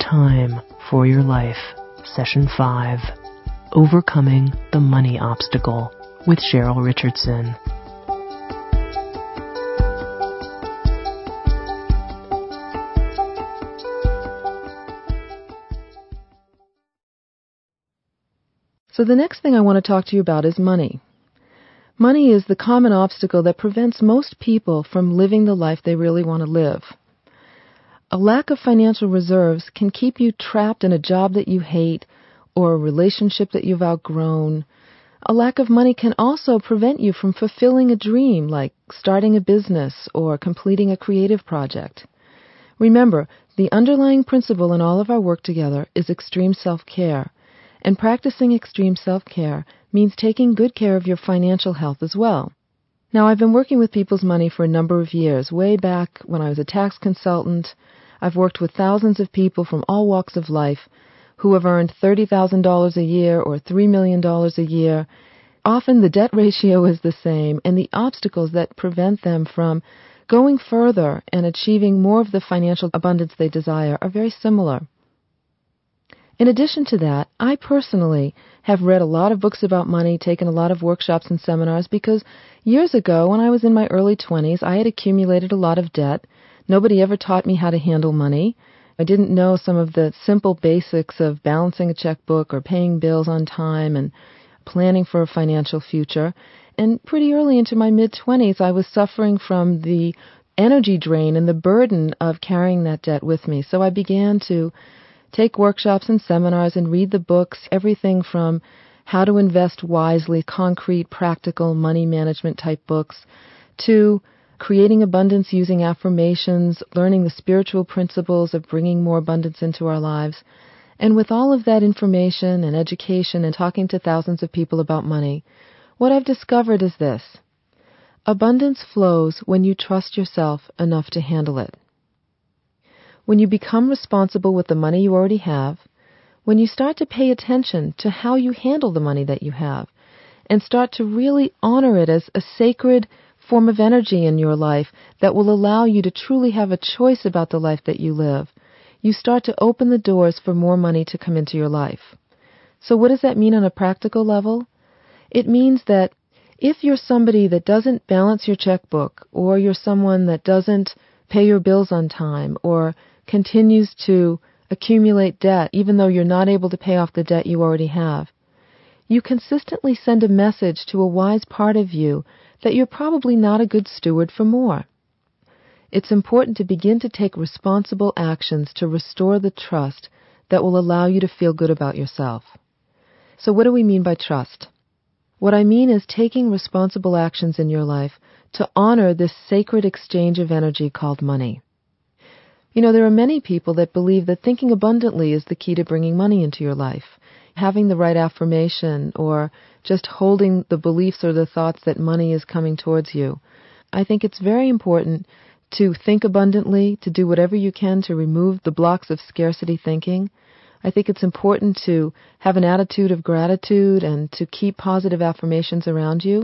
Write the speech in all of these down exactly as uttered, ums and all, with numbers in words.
time for your life, Session five, Overcoming the Money Obstacle with Cheryl Richardson. So the next thing I want to talk to you about is money. Money is the common obstacle that prevents most people from living the life they really want to live. A lack of financial reserves can keep you trapped in a job that you hate or a relationship that you've outgrown. A lack of money can also prevent you from fulfilling a dream like starting a business or completing a creative project. Remember, the underlying principle in all of our work together is extreme self-care. And practicing extreme self-care means taking good care of your financial health as well. Now, I've been working with people's money for a number of years, way back when I was a tax consultant. I've worked with thousands of people from all walks of life who have earned thirty thousand dollars a year or three million dollars a year. Often the debt ratio is the same, and the obstacles that prevent them from going further and achieving more of the financial abundance they desire are very similar. In addition to that, I personally have read a lot of books about money, taken a lot of workshops and seminars, because years ago, when I was in my early twenties, I had accumulated a lot of debt. Nobody ever taught me how to handle money. I didn't know some of the simple basics of balancing a checkbook or paying bills on time and planning for a financial future. And pretty early into my mid-twenties, I was suffering from the energy drain and the burden of carrying that debt with me. So I began to take workshops and seminars and read the books, everything from how to invest wisely, concrete, practical money management type books, to creating abundance using affirmations, learning the spiritual principles of bringing more abundance into our lives. And with all of that information and education and talking to thousands of people about money, what I've discovered is this: abundance flows when you trust yourself enough to handle it. When you become responsible with the money you already have, when you start to pay attention to how you handle the money that you have, and start to really honor it as a sacred form of energy in your life that will allow you to truly have a choice about the life that you live, you start to open the doors for more money to come into your life. So what does that mean on a practical level? It means that if you're somebody that doesn't balance your checkbook, or you're someone that doesn't pay your bills on time, or continues to accumulate debt even though you're not able to pay off the debt you already have, you consistently send a message to a wise part of you that you're probably not a good steward for more. It's important to begin to take responsible actions to restore the trust that will allow you to feel good about yourself. So what do we mean by trust? What I mean is taking responsible actions in your life to honor this sacred exchange of energy called money. You know, there are many people that believe that thinking abundantly is the key to bringing money into your life. Having the right affirmation, or just holding the beliefs or the thoughts that money is coming towards you. I think it's very important to think abundantly, to do whatever you can to remove the blocks of scarcity thinking. I think it's important to have an attitude of gratitude and to keep positive affirmations around you.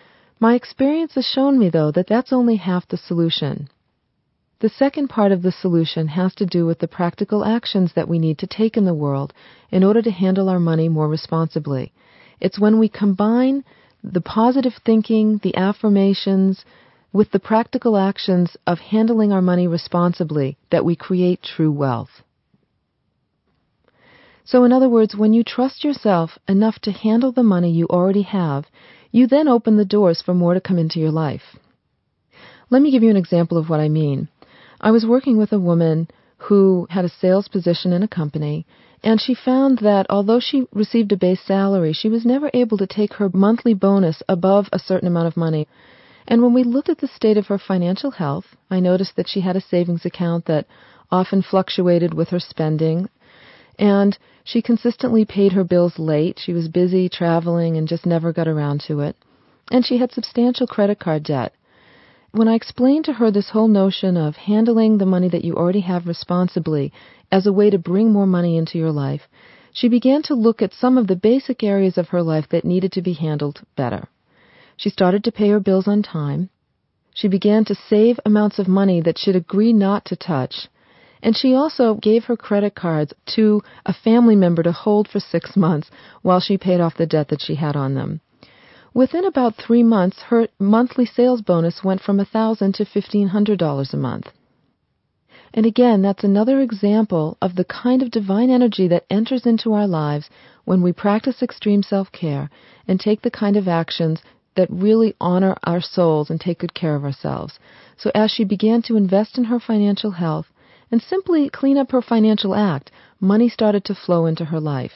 My experience has shown me, though, that that's only half the solution. The second part of the solution has to do with the practical actions that we need to take in the world in order to handle our money more responsibly. It's when we combine the positive thinking, the affirmations, with the practical actions of handling our money responsibly that we create true wealth. So in other words, when you trust yourself enough to handle the money you already have, you then open the doors for more to come into your life. Let me give you an example of what I mean. I was working with a woman who had a sales position in a company, and she found that although she received a base salary, she was never able to take her monthly bonus above a certain amount of money. And when we looked at the state of her financial health, I noticed that she had a savings account that often fluctuated with her spending, and she consistently paid her bills late. She was busy traveling and just never got around to it. And she had substantial credit card debt. When I explained to her this whole notion of handling the money that you already have responsibly as a way to bring more money into your life, she began to look at some of the basic areas of her life that needed to be handled better. She started to pay her bills on time. She began to save amounts of money that she'd agree not to touch. And she also gave her credit cards to a family member to hold for six months while she paid off the debt that she had on them. Within about three months, her monthly sales bonus went from one thousand dollars to fifteen hundred dollars a month. And again, that's another example of the kind of divine energy that enters into our lives when we practice extreme self-care and take the kind of actions that really honor our souls and take good care of ourselves. So as she began to invest in her financial health and simply clean up her financial act, money started to flow into her life.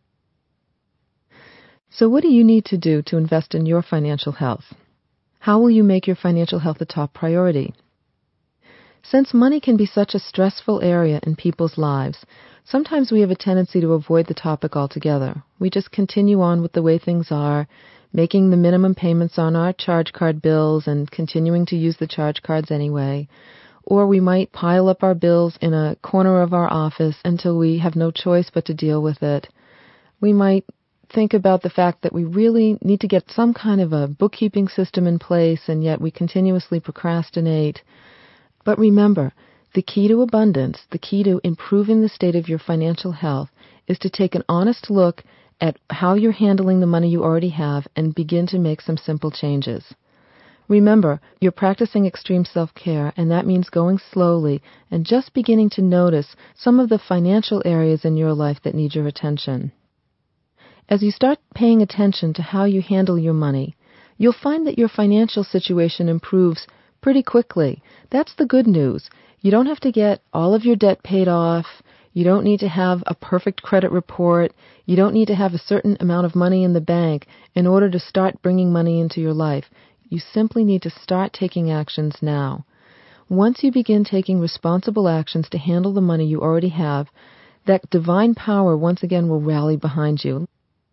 So what do you need to do to invest in your financial health? How will you make your financial health a top priority? Since money can be such a stressful area in people's lives, sometimes we have a tendency to avoid the topic altogether. We just continue on with the way things are, making the minimum payments on our charge card bills and continuing to use the charge cards anyway. Or we might pile up our bills in a corner of our office until we have no choice but to deal with it. We might think about the fact that we really need to get some kind of a bookkeeping system in place, and yet we continuously procrastinate. But remember, the key to abundance, the key to improving the state of your financial health, is to take an honest look at how you're handling the money you already have and begin to make some simple changes. Remember, you're practicing extreme self-care, and that means going slowly and just beginning to notice some of the financial areas in your life that need your attention. As you start paying attention to how you handle your money, you'll find that your financial situation improves pretty quickly. That's the good news. You don't have to get all of your debt paid off. You don't need to have a perfect credit report. You don't need to have a certain amount of money in the bank in order to start bringing money into your life. You simply need to start taking actions now. Once you begin taking responsible actions to handle the money you already have, that divine power once again will rally behind you.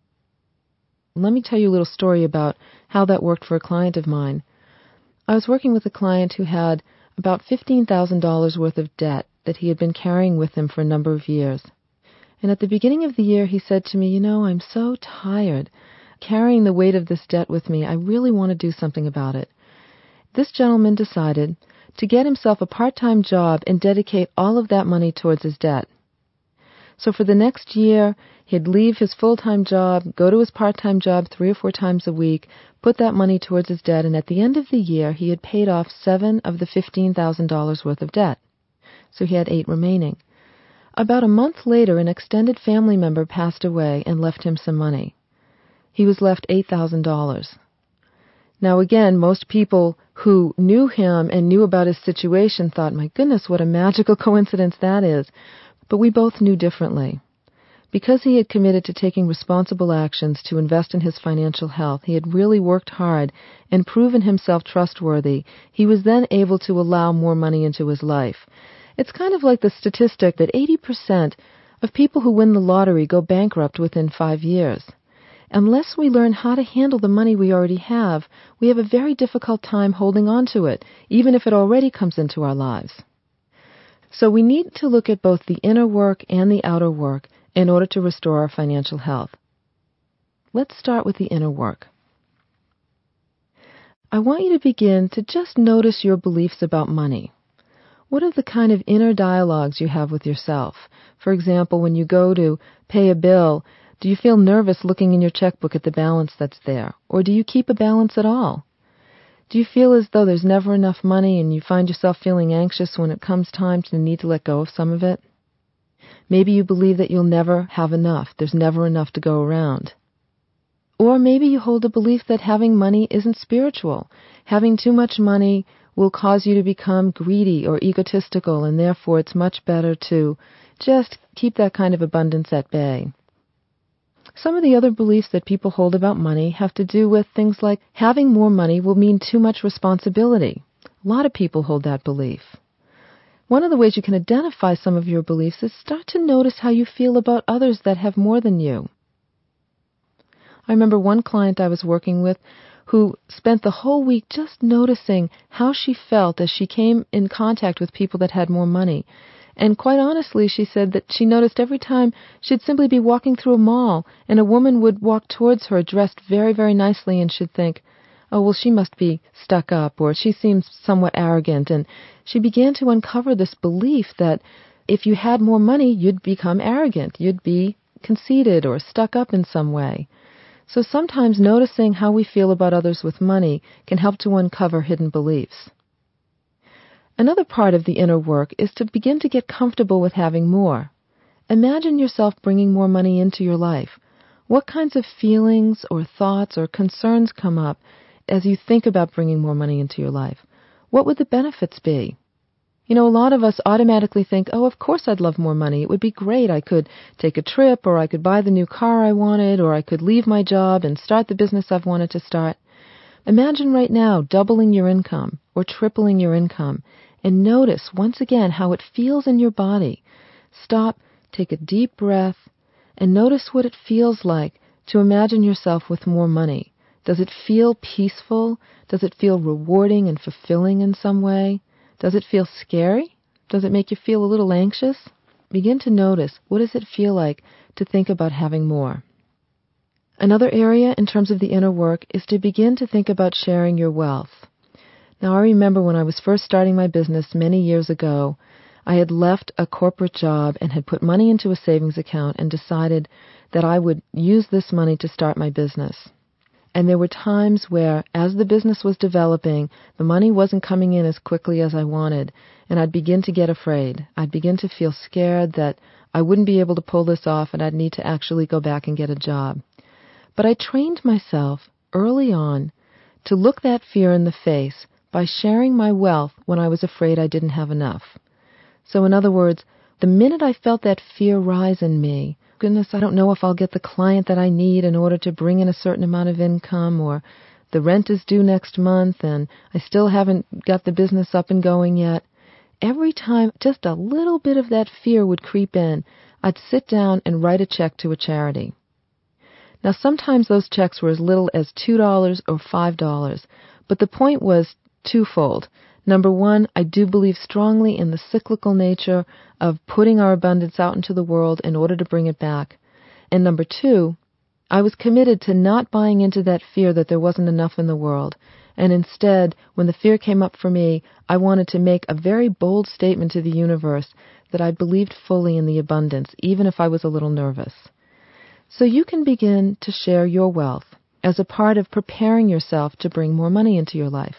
Let me tell you a little story about how that worked for a client of mine. I was working with a client who had about fifteen thousand dollars worth of debt that he had been carrying with him for a number of years. And at the beginning of the year, he said to me, you know, I'm so tired carrying the weight of this debt with me. I really want to do something about it. This gentleman decided to get himself a part-time job and dedicate all of that money towards his debt. So for the next year, he'd leave his full-time job, go to his part-time job three or four times a week, put that money towards his debt, and at the end of the year, he had paid off seven of the fifteen thousand dollars worth of debt. So he had eight remaining. About a month later, an extended family member passed away and left him some money. He was left eight thousand dollars. Now again, most people who knew him and knew about his situation thought, my goodness, what a magical coincidence that is. But we both knew differently. Because he had committed to taking responsible actions to invest in his financial health, he had really worked hard and proven himself trustworthy, he was then able to allow more money into his life. It's kind of like the statistic that eighty percent of people who win the lottery go bankrupt within five years. Unless we learn how to handle the money we already have, we have a very difficult time holding on to it, even if it already comes into our lives. So we need to look at both the inner work and the outer work in order to restore our financial health. Let's start with the inner work. I want you to begin to just notice your beliefs about money. What are the kind of inner dialogues you have with yourself? For example, when you go to pay a bill, do you feel nervous looking in your checkbook at the balance that's there? Or do you keep a balance at all? Do you feel as though there's never enough money and you find yourself feeling anxious when it comes time to need to let go of some of it? Maybe you believe that you'll never have enough. There's never enough to go around. Or maybe you hold a belief that having money isn't spiritual. Having too much money will cause you to become greedy or egotistical, and therefore it's much better to just keep that kind of abundance at bay. Some of the other beliefs that people hold about money have to do with things like having more money will mean too much responsibility. A lot of people hold that belief. One of the ways you can identify some of your beliefs is start to notice how you feel about others that have more than you. I remember one client I was working with who spent the whole week just noticing how she felt as she came in contact with people that had more money. And quite honestly, she said that she noticed every time she'd simply be walking through a mall and a woman would walk towards her dressed very, very nicely, and she'd think, oh, well, she must be stuck up, or she seems somewhat arrogant. And she began to uncover this belief that If you had more money, you'd become arrogant. You'd be conceited or stuck up in some way. So sometimes noticing how we feel about others with money can help to uncover hidden beliefs. Another part of the inner work is to begin to get comfortable with having more. Imagine yourself bringing more money into your life. What kinds of feelings or thoughts or concerns come up as you think about bringing more money into your life? What would the benefits be? You know, a lot of us automatically think, oh, of course I'd love more money. It would be great. I could take a trip, or I could buy the new car I wanted, or I could leave my job and start the business I've wanted to start. Imagine right now doubling your income or tripling your income, and notice once again how it feels in your body. Stop, take a deep breath, and notice what it feels like to imagine yourself with more money. Does it feel peaceful? Does it feel rewarding and fulfilling in some way? Does it feel scary? Does it make you feel a little anxious? Begin to notice, what does it feel like to think about having more? Another area in terms of the inner work is to begin to think about sharing your wealth. Now, I remember when I was first starting my business many years ago, I had left a corporate job and had put money into a savings account and decided that I would use this money to start my business. And there were times where, as the business was developing, the money wasn't coming in as quickly as I wanted, and I'd begin to get afraid. I'd begin to feel scared that I wouldn't be able to pull this off and I'd need to actually go back and get a job. But I trained myself early on to look that fear in the face by sharing my wealth when I was afraid I didn't have enough. So in other words, the minute I felt that fear rise in me, goodness, I don't know if I'll get the client that I need in order to bring in a certain amount of income, or the rent is due next month and I still haven't got the business up and going yet. Every time just a little bit of that fear would creep in, I'd sit down and write a check to a charity. Now, sometimes those checks were as little as two dollars or five dollars, but the point was twofold. Number one, I do believe strongly in the cyclical nature of putting our abundance out into the world in order to bring it back. And number two, I was committed to not buying into that fear that there wasn't enough in the world. And instead, when the fear came up for me, I wanted to make a very bold statement to the universe that I believed fully in the abundance, even if I was a little nervous. So you can begin to share your wealth as a part of preparing yourself to bring more money into your life.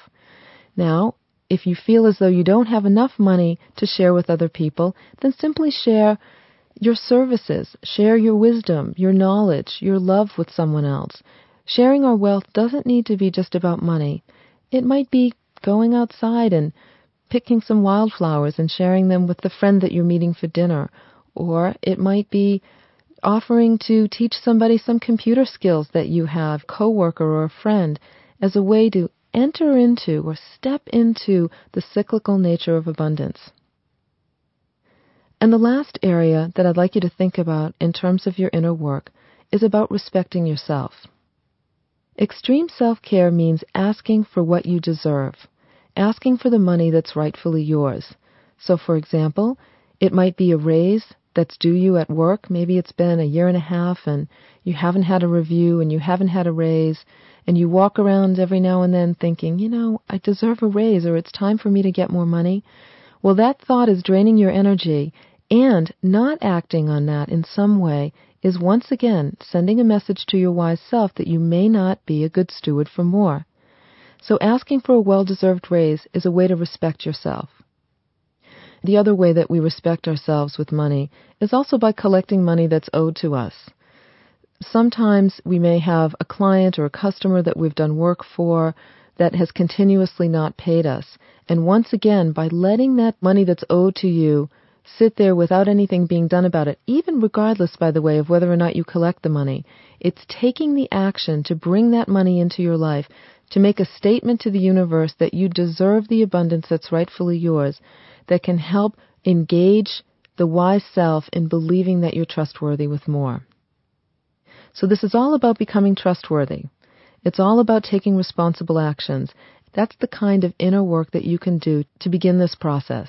Now, if you feel as though you don't have enough money to share with other people, then simply share your services, share your wisdom, your knowledge, your love with someone else. Sharing our wealth doesn't need to be just about money. It might be going outside and picking some wildflowers and sharing them with the friend that you're meeting for dinner. Or it might be offering to teach somebody some computer skills that you have, coworker or a friend, as a way to enter into or step into the cyclical nature of abundance. And the last area that I'd like you to think about in terms of your inner work is about respecting yourself. Extreme self-care means asking for what you deserve, asking for the money that's rightfully yours. So, for example, it might be a raise that's due you at work. Maybe it's been a year and a half and you haven't had a review and you haven't had a raise, and you walk around every now and then thinking, you know, I deserve a raise, or it's time for me to get more money. Well, that thought is draining your energy, and not acting on that in some way is once again sending a message to your wise self that you may not be a good steward for more. So asking for a well-deserved raise is a way to respect yourself. The other way that we respect ourselves with money is also by collecting money that's owed to us. Sometimes we may have a client or a customer that we've done work for that has continuously not paid us. And once again, by letting that money that's owed to you sit there without anything being done about it, even regardless, by the way, of whether or not you collect the money, it's taking the action to bring that money into your life, to make a statement to the universe that you deserve the abundance that's rightfully yours, that can help engage the wise self in believing that you're trustworthy with more. So this is all about becoming trustworthy. It's all about taking responsible actions. That's the kind of inner work that you can do to begin this process.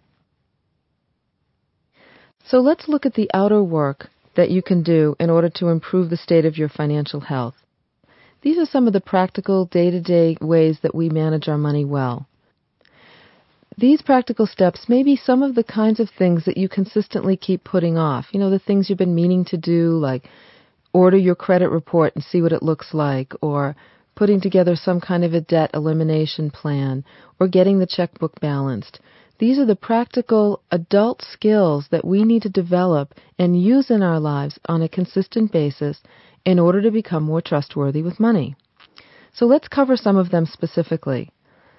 So let's look at the outer work that you can do in order to improve the state of your financial health. These are some of the practical day-to-day ways that we manage our money well. These practical steps may be some of the kinds of things that you consistently keep putting off. You know, the things you've been meaning to do, like order your credit report and see what it looks like, or putting together some kind of a debt elimination plan, or getting the checkbook balanced. These are the practical adult skills that we need to develop and use in our lives on a consistent basis in order to become more trustworthy with money. So let's cover some of them specifically.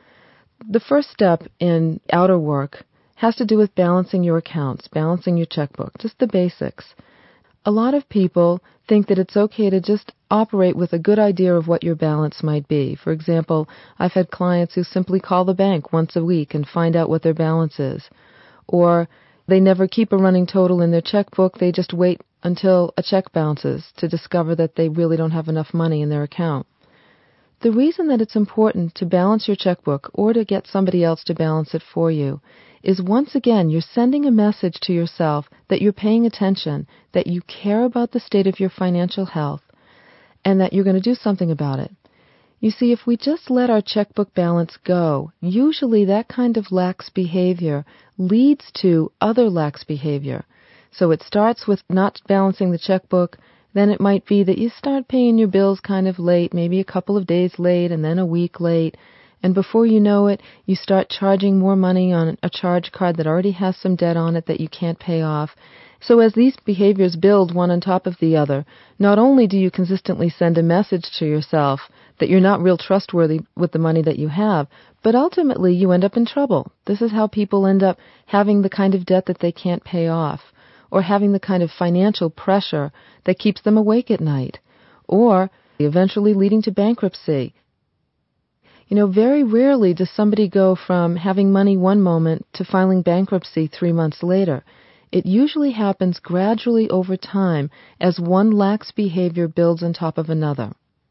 The first step in outer work has to do with balancing your accounts, balancing your checkbook, just the basics. A lot of people think that it's okay to just operate with a good idea of what your balance might be. For example, I've had clients who simply call the bank once a week and find out what their balance is. Or they never keep a running total in their checkbook, they just wait until a check bounces to discover that they really don't have enough money in their account. The reason that it's important to balance your checkbook or to get somebody else to balance it for you is, once again, you're sending a message to yourself that you're paying attention, that you care about the state of your financial health, and that you're going to do something about it. You see, if we just let our checkbook balance go, usually that kind of lax behavior leads to other lax behavior. So it starts with not balancing the checkbook. Then it might be that you start paying your bills kind of late, maybe a couple of days late and then a week late. And before you know it, you start charging more money on a charge card that already has some debt on it that you can't pay off. So as these behaviors build one on top of the other, not only do you consistently send a message to yourself that you're not real trustworthy with the money that you have, but ultimately you end up in trouble. This is how people end up having the kind of debt that they can't pay off, or having the kind of financial pressure that keeps them awake at night, or eventually leading to bankruptcy. You know, very rarely does somebody go from having money one moment to filing bankruptcy three months later. It usually happens gradually over time as one lax behavior builds on top of another.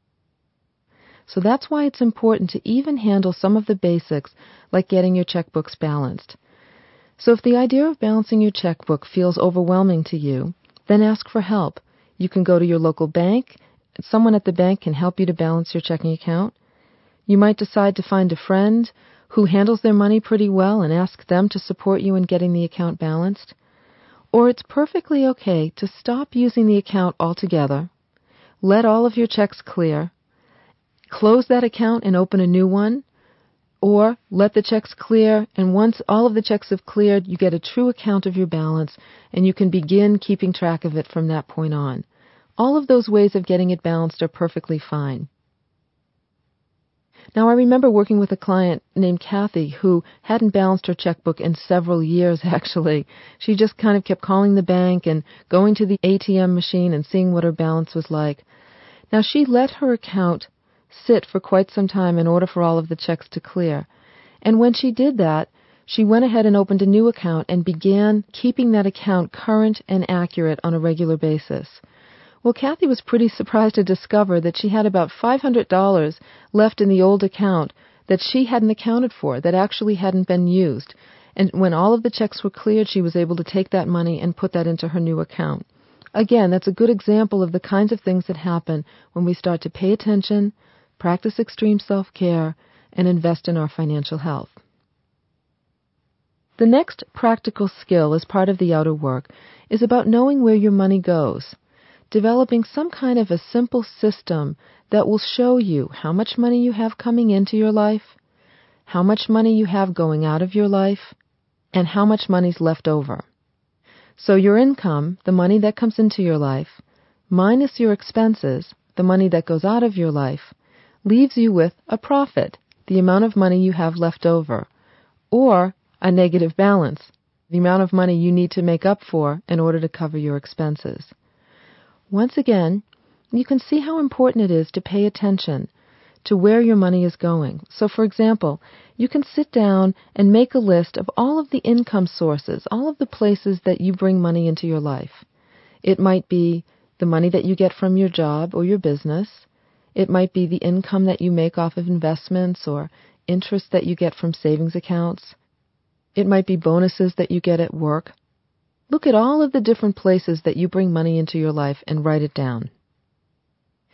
So that's why it's important to even handle some of the basics, like getting your checkbooks balanced. So if the idea of balancing your checkbook feels overwhelming to you, then ask for help. You can go to your local bank. Someone at the bank can help you to balance your checking account. You might decide to find a friend who handles their money pretty well and ask them to support you in getting the account balanced. Or it's perfectly okay to stop using the account altogether, let all of your checks clear, close that account and open a new one, or let the checks clear, and once all of the checks have cleared, you get a true account of your balance, and you can begin keeping track of it from that point on. All of those ways of getting it balanced are perfectly fine. Now, I remember working with a client named Kathy who hadn't balanced her checkbook in several years, actually. She just kind of kept calling the bank and going to the A T M machine and seeing what her balance was like. Now, she let her account sit for quite some time in order for all of the checks to clear. And when she did that, she went ahead and opened a new account and began keeping that account current and accurate on a regular basis. Well, Kathy was pretty surprised to discover that she had about five hundred dollars left in the old account that she hadn't accounted for, that actually hadn't been used. And when all of the checks were cleared, she was able to take that money and put that into her new account. Again, that's a good example of the kinds of things that happen when we start to pay attention, practice extreme self-care, and invest in our financial health. The next practical skill as part of the outer work is about knowing where your money goes. Developing some kind of a simple system that will show you how much money you have coming into your life, how much money you have going out of your life, and how much money's left over. So your income, the money that comes into your life, minus your expenses, the money that goes out of your life, leaves you with a profit, the amount of money you have left over, or a negative balance, the amount of money you need to make up for in order to cover your expenses. Once again, you can see how important it is to pay attention to where your money is going. So, for example, you can sit down and make a list of all of the income sources, all of the places that you bring money into your life. It might be the money that you get from your job or your business. It might be the income that you make off of investments or interest that you get from savings accounts. It might be bonuses that you get at work. Look at all of the different places that you bring money into your life and write it down.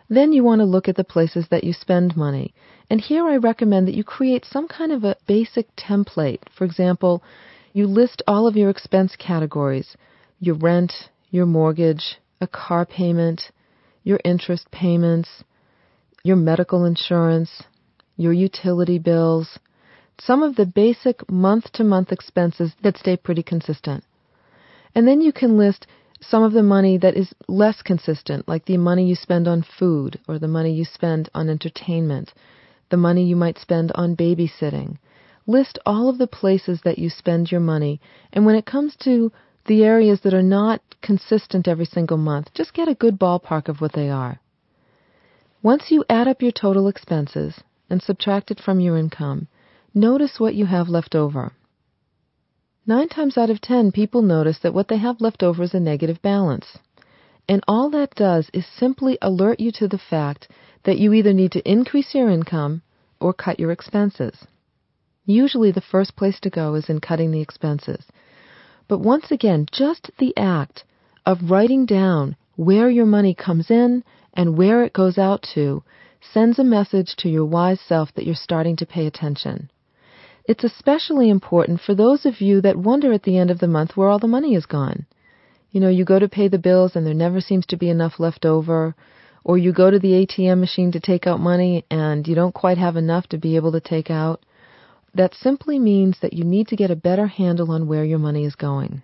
Then you want to look at the places that you spend money. And here I recommend that you create some kind of a basic template. For example, you list all of your expense categories: your rent, your mortgage, a car payment, your interest payments, your medical insurance, your utility bills, some of the basic month-to-month expenses that stay pretty consistent. And then you can list some of the money that is less consistent, like the money you spend on food or the money you spend on entertainment, the money you might spend on babysitting. List all of the places that you spend your money, and when it comes to the areas that are not consistent every single month, just get a good ballpark of what they are. Once you add up your total expenses and subtract it from your income, notice what you have left over. Nine times out of ten, people notice that what they have left over is a negative balance. And all that does is simply alert you to the fact that you either need to increase your income or cut your expenses. Usually the first place to go is in cutting the expenses. But once again, just the act of writing down where your money comes in and where it goes out to sends a message to your wise self that you're starting to pay attention. It's especially important for those of you that wonder at the end of the month where all the money is gone. You know, you go to pay the bills and there never seems to be enough left over, or you go to the A T M machine to take out money and you don't quite have enough to be able to take out. That simply means that you need to get a better handle on where your money is going.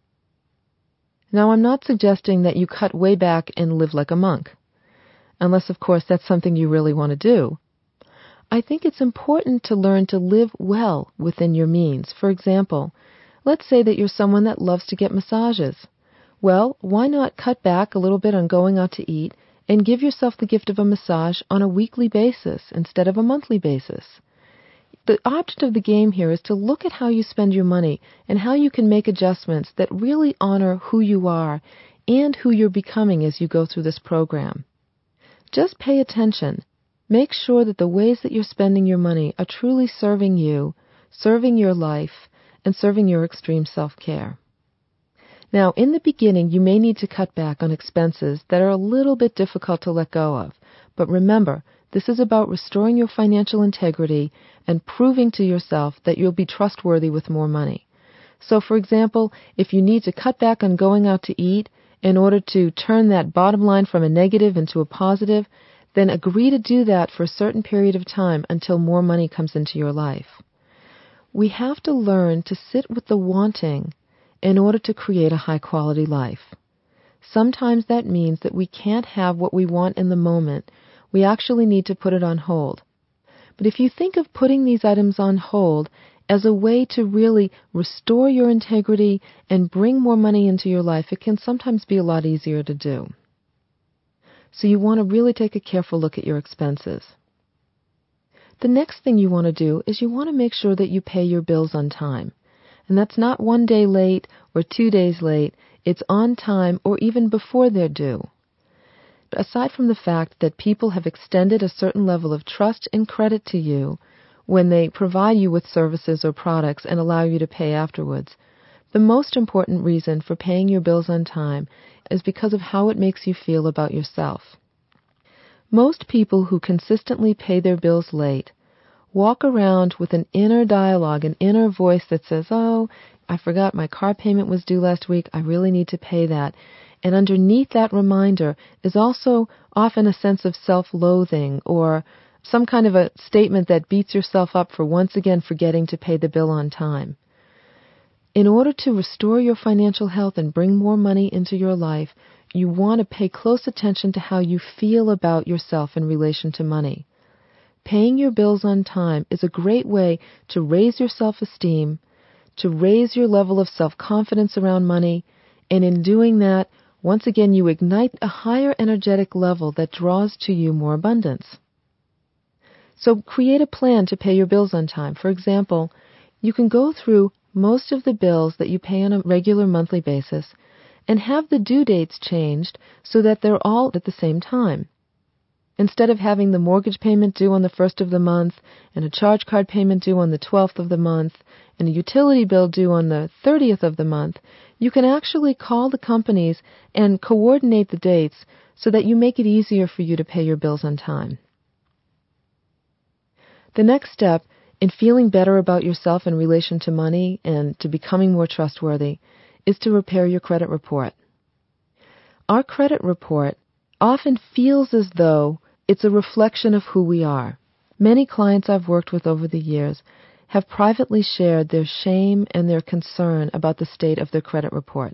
Now, I'm not suggesting that you cut way back and live like a monk, unless, of course, that's something you really want to do. I think it's important to learn to live well within your means. For example, let's say that you're someone that loves to get massages. Well, why not cut back a little bit on going out to eat and give yourself the gift of a massage on a weekly basis instead of a monthly basis? The object of the game here is to look at how you spend your money and how you can make adjustments that really honor who you are and who you're becoming as you go through this program. Just pay attention. Make sure that the ways that you're spending your money are truly serving you, serving your life, and serving your extreme self-care. Now, in the beginning, you may need to cut back on expenses that are a little bit difficult to let go of. But remember, this is about restoring your financial integrity and proving to yourself that you'll be trustworthy with more money. So, for example, if you need to cut back on going out to eat in order to turn that bottom line from a negative into a positive, then agree to do that for a certain period of time until more money comes into your life. We have to learn to sit with the wanting in order to create a high-quality life. Sometimes that means that we can't have what we want in the moment. We actually need to put it on hold. But if you think of putting these items on hold as a way to really restore your integrity and bring more money into your life, it can sometimes be a lot easier to do. So you want to really take a careful look at your expenses. The next thing you want to do is you want to make sure that you pay your bills on time. And that's not one day late or two days late. It's on time or even before they're due. Aside from the fact that people have extended a certain level of trust and credit to you when they provide you with services or products and allow you to pay afterwards, the most important reason for paying your bills on time is because of how it makes you feel about yourself. Most people who consistently pay their bills late walk around with an inner dialogue, an inner voice that says, oh, I forgot my car payment was due last week, I really need to pay that. And underneath that reminder is also often a sense of self-loathing or some kind of a statement that beats yourself up for once again forgetting to pay the bill on time. In order to restore your financial health and bring more money into your life, you want to pay close attention to how you feel about yourself in relation to money. Paying your bills on time is a great way to raise your self-esteem, to raise your level of self-confidence around money, and in doing that, once again, you ignite a higher energetic level that draws to you more abundance. So create a plan to pay your bills on time. For example, you can go through most of the bills that you pay on a regular monthly basis and have the due dates changed so that they're all at the same time. Instead of having the mortgage payment due on the first of the month and a charge card payment due on the twelfth of the month and a utility bill due on the thirtieth of the month, you can actually call the companies and coordinate the dates so that you make it easier for you to pay your bills on time. The next step in feeling better about yourself in relation to money and to becoming more trustworthy is to repair your credit report. Our credit report often feels as though it's a reflection of who we are. Many clients I've worked with over the years have privately shared their shame and their concern about the state of their credit report.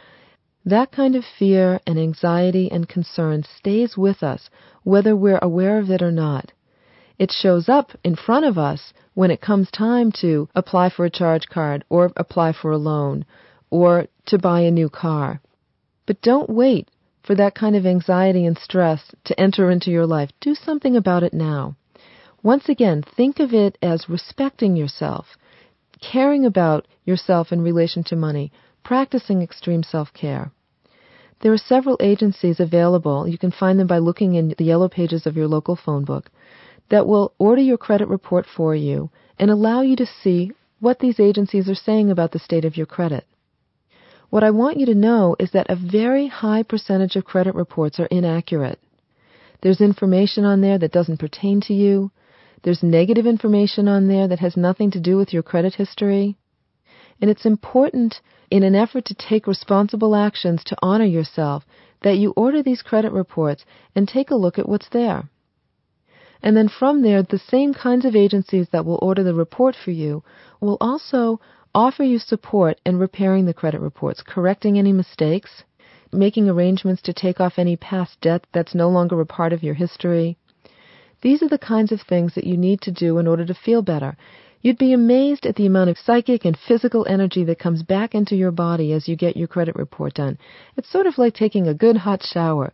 That kind of fear and anxiety and concern stays with us whether we're aware of it or not. It shows up in front of us when it comes time to apply for a charge card or apply for a loan or to buy a new car. But don't wait for that kind of anxiety and stress to enter into your life. Do something about it now. Once again, think of it as respecting yourself, caring about yourself in relation to money, practicing extreme self-care. There are several agencies available, you can find them by looking in the yellow pages of your local phone book, that will order your credit report for you and allow you to see what these agencies are saying about the state of your credit. What I want you to know is that a very high percentage of credit reports are inaccurate. There's information on there that doesn't pertain to you. There's negative information on there that has nothing to do with your credit history. And it's important, in an effort to take responsible actions to honor yourself, that you order these credit reports and take a look at what's there. And then from there, the same kinds of agencies that will order the report for you will also offer you support in repairing the credit reports, correcting any mistakes, making arrangements to take off any past debt that's no longer a part of your history. These are the kinds of things that you need to do in order to feel better. You'd be amazed at the amount of psychic and physical energy that comes back into your body as you get your credit report done. It's sort of like taking a good hot shower.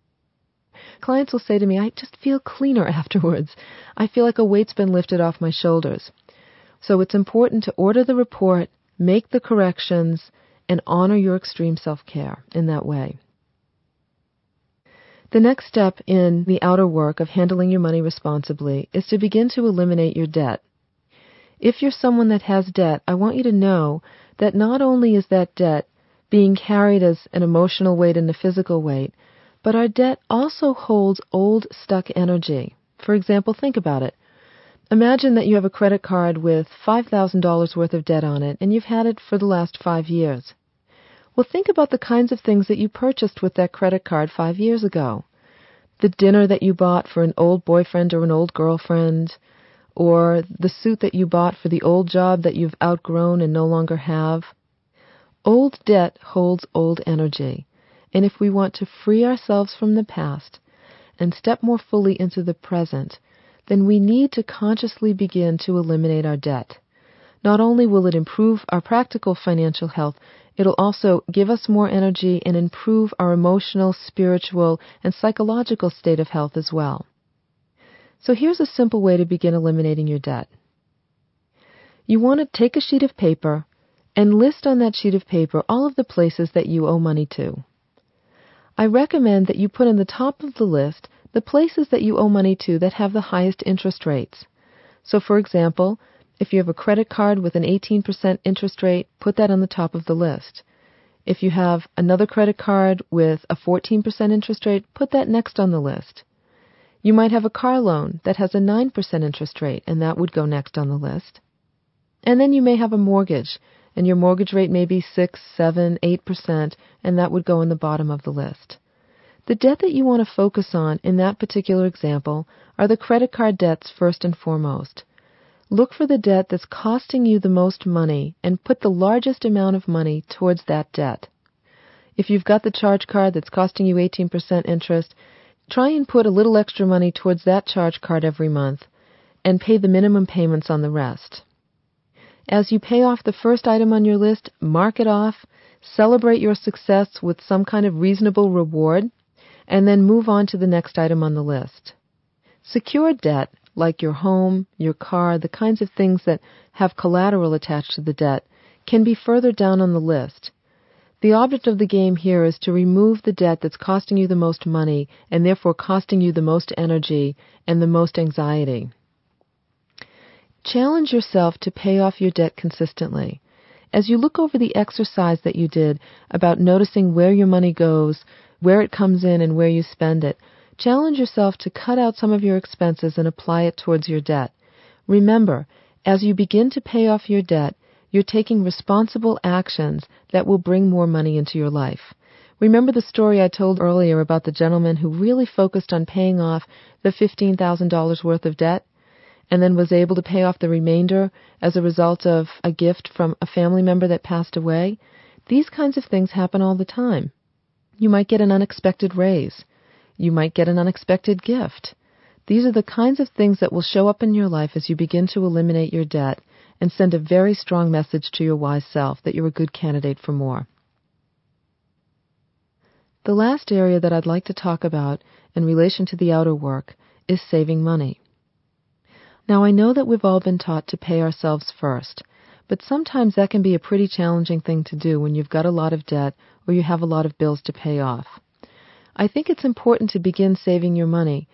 Clients will say to me, I just feel cleaner afterwards. I feel like a weight's been lifted off my shoulders. So it's important to order the report, make the corrections, and honor your extreme self-care in that way. The next step in the outer work of handling your money responsibly is to begin to eliminate your debt. If you're someone that has debt, I want you to know that not only is that debt being carried as an emotional weight and a physical weight, but our debt also holds old, stuck energy. For example, think about it. Imagine that you have a credit card with five thousand dollars worth of debt on it, and you've had it for the last five years. Well, think about the kinds of things that you purchased with that credit card five years ago. The dinner that you bought for an old boyfriend or an old girlfriend, or the suit that you bought for the old job that you've outgrown and no longer have. Old debt holds old energy, and if we want to free ourselves from the past and step more fully into the present, then we need to consciously begin to eliminate our debt. Not only will it improve our practical financial health, it'll also give us more energy and improve our emotional, spiritual, and psychological state of health as well. So here's a simple way to begin eliminating your debt. You want to take a sheet of paper and list on that sheet of paper all of the places that you owe money to. I recommend that you put in the top of the list the places that you owe money to that have the highest interest rates. So, for example, if you have a credit card with an eighteen percent interest rate, put that on the top of the list. If you have another credit card with a fourteen percent interest rate, put that next on the list. You might have a car loan that has a nine percent interest rate, and that would go next on the list. And then you may have a mortgage, and your mortgage rate may be six, seven, eight percent, and that would go in the bottom of the list. The debt that you want to focus on in that particular example are the credit card debts first and foremost. Look for the debt that's costing you the most money and put the largest amount of money towards that debt. If you've got the charge card that's costing you eighteen percent interest, try and put a little extra money towards that charge card every month and pay the minimum payments on the rest. As you pay off the first item on your list, mark it off, celebrate your success with some kind of reasonable reward, and then move on to the next item on the list. Secured debt, like your home, your car, the kinds of things that have collateral attached to the debt, can be further down on the list. The object of the game here is to remove the debt that's costing you the most money and therefore costing you the most energy and the most anxiety. Challenge yourself to pay off your debt consistently. As you look over the exercise that you did about noticing where your money goes, where it comes in, and where you spend it, challenge yourself to cut out some of your expenses and apply it towards your debt. Remember, as you begin to pay off your debt, you're taking responsible actions that will bring more money into your life. Remember the story I told earlier about the gentleman who really focused on paying off the fifteen thousand dollars worth of debt and then was able to pay off the remainder as a result of a gift from a family member that passed away? These kinds of things happen all the time. You might get an unexpected raise. You might get an unexpected gift. These are the kinds of things that will show up in your life as you begin to eliminate your debt and send a very strong message to your wise self that you're a good candidate for more. The last area that I'd like to talk about in relation to the outer work is saving money. Now, I know that we've all been taught to pay ourselves first, but sometimes that can be a pretty challenging thing to do when you've got a lot of debt or you have a lot of bills to pay off. I think it's important to begin saving your money.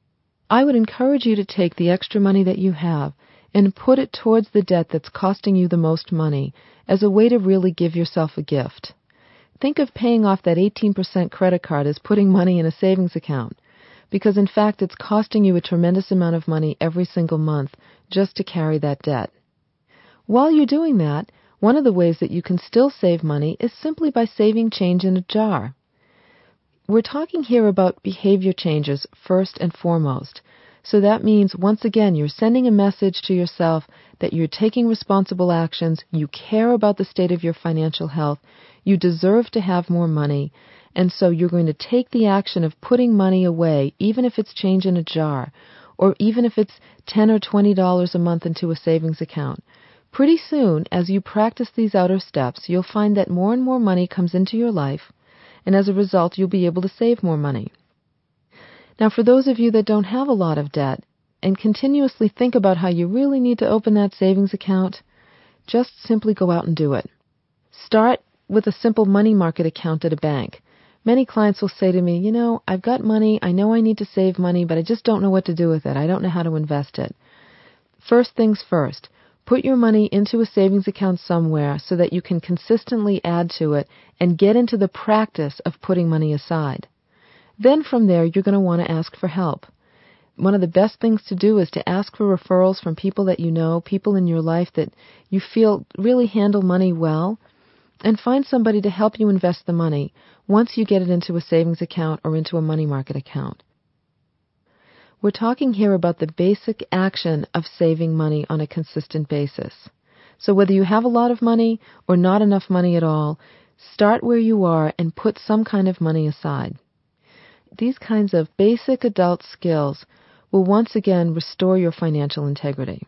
I would encourage you to take the extra money that you have and put it towards the debt that's costing you the most money as a way to really give yourself a gift. Think of paying off that eighteen percent credit card as putting money in a savings account, because in fact it's costing you a tremendous amount of money every single month just to carry that debt. While you're doing that, one of the ways that you can still save money is simply by saving change in a jar. We're talking here about behavior changes first and foremost. So that means, once again, you're sending a message to yourself that you're taking responsible actions, you care about the state of your financial health, you deserve to have more money, and so you're going to take the action of putting money away, even if it's change in a jar, or even if it's ten or twenty dollars a month into a savings account. Pretty soon, as you practice these outer steps, you'll find that more and more money comes into your life, and as a result, you'll be able to save more money. Now, for those of you that don't have a lot of debt and continuously think about how you really need to open that savings account, just simply go out and do it. Start with a simple money market account at a bank. Many clients will say to me, you know, I've got money, I know I need to save money, but I just don't know what to do with it. I don't know how to invest it. First things first, put your money into a savings account somewhere so that you can consistently add to it and get into the practice of putting money aside. Then from there, you're going to want to ask for help. One of the best things to do is to ask for referrals from people that you know, people in your life that you feel really handle money well, and find somebody to help you invest the money once you get it into a savings account or into a money market account. We're talking here about the basic action of saving money on a consistent basis. So whether you have a lot of money or not enough money at all, start where you are and put some kind of money aside. These kinds of basic adult skills will once again restore your financial integrity.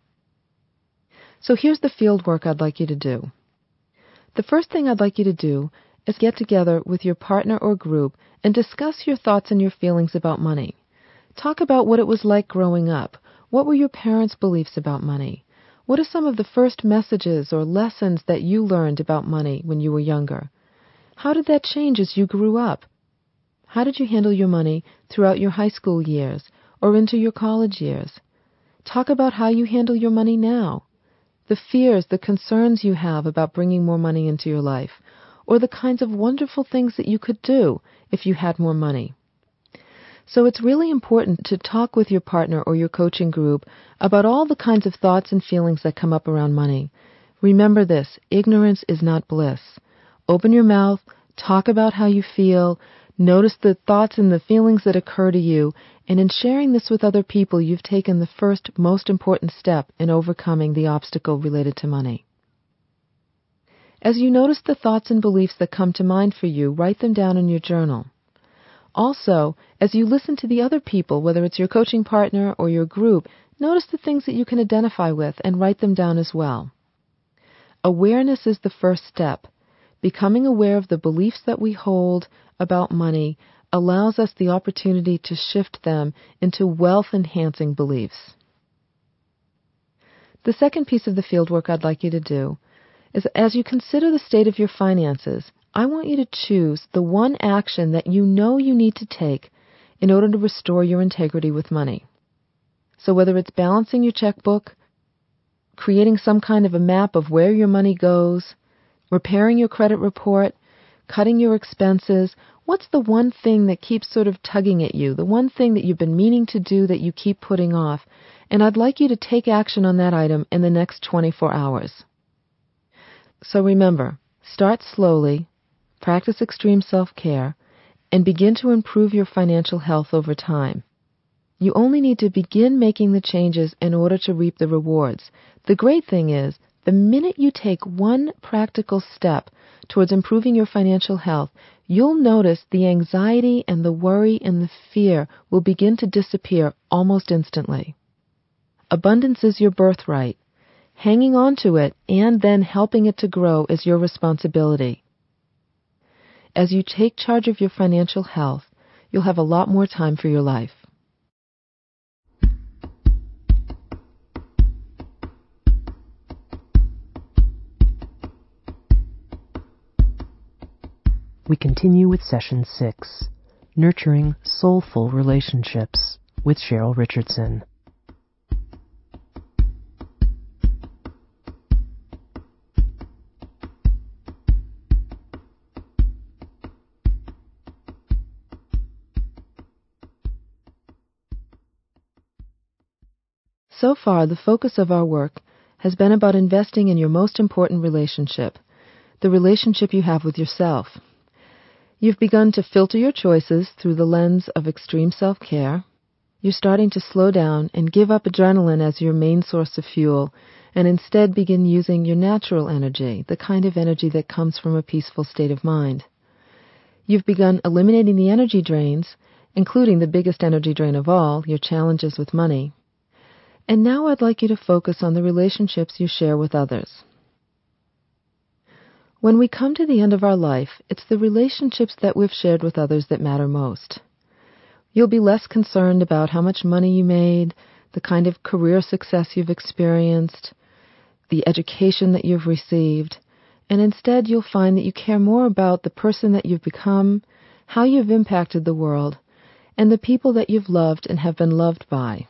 So here's the field work I'd like you to do. The first thing I'd like you to do is get together with your partner or group and discuss your thoughts and your feelings about money. Talk about what it was like growing up. What were your parents' beliefs about money? What are some of the first messages or lessons that you learned about money when you were younger? How did that change as you grew up? How did you handle your money throughout your high school years or into your college years? Talk about how you handle your money now, the fears, the concerns you have about bringing more money into your life, or the kinds of wonderful things that you could do if you had more money. So it's really important to talk with your partner or your coaching group about all the kinds of thoughts and feelings that come up around money. Remember this, ignorance is not bliss. Open your mouth, talk about how you feel, notice the thoughts and the feelings that occur to you, and in sharing this with other people, you've taken the first, most important step in overcoming the obstacle related to money. As you notice the thoughts and beliefs that come to mind for you, write them down in your journal. Also, as you listen to the other people, whether it's your coaching partner or your group, notice the things that you can identify with and write them down as well. Awareness is the first step. Becoming aware of the beliefs that we hold about money allows us the opportunity to shift them into wealth-enhancing beliefs. The second piece of the fieldwork I'd like you to do is, as you consider the state of your finances, I want you to choose the one action that you know you need to take in order to restore your integrity with money. So whether it's balancing your checkbook, creating some kind of a map of where your money goes, repairing your credit report, cutting your expenses. What's the one thing that keeps sort of tugging at you, the one thing that you've been meaning to do that you keep putting off? And I'd like you to take action on that item in the next twenty-four hours. So remember, start slowly, practice extreme self-care, and begin to improve your financial health over time. You only need to begin making the changes in order to reap the rewards. The great thing is, the minute you take one practical step towards improving your financial health, you'll notice the anxiety and the worry and the fear will begin to disappear almost instantly. Abundance is your birthright. Hanging on to it and then helping it to grow is your responsibility. As you take charge of your financial health, you'll have a lot more time for your life. We continue with Session six, Nurturing Soulful Relationships, with Cheryl Richardson. So far, the focus of our work has been about investing in your most important relationship, the relationship you have with yourself. You've begun to filter your choices through the lens of extreme self-care. You're starting to slow down and give up adrenaline as your main source of fuel, and instead begin using your natural energy, the kind of energy that comes from a peaceful state of mind. You've begun eliminating the energy drains, including the biggest energy drain of all, your challenges with money. And now I'd like you to focus on the relationships you share with others. When we come to the end of our life, it's the relationships that we've shared with others that matter most. You'll be less concerned about how much money you made, the kind of career success you've experienced, the education that you've received, and instead you'll find that you care more about the person that you've become, how you've impacted the world, and the people that you've loved and have been loved by.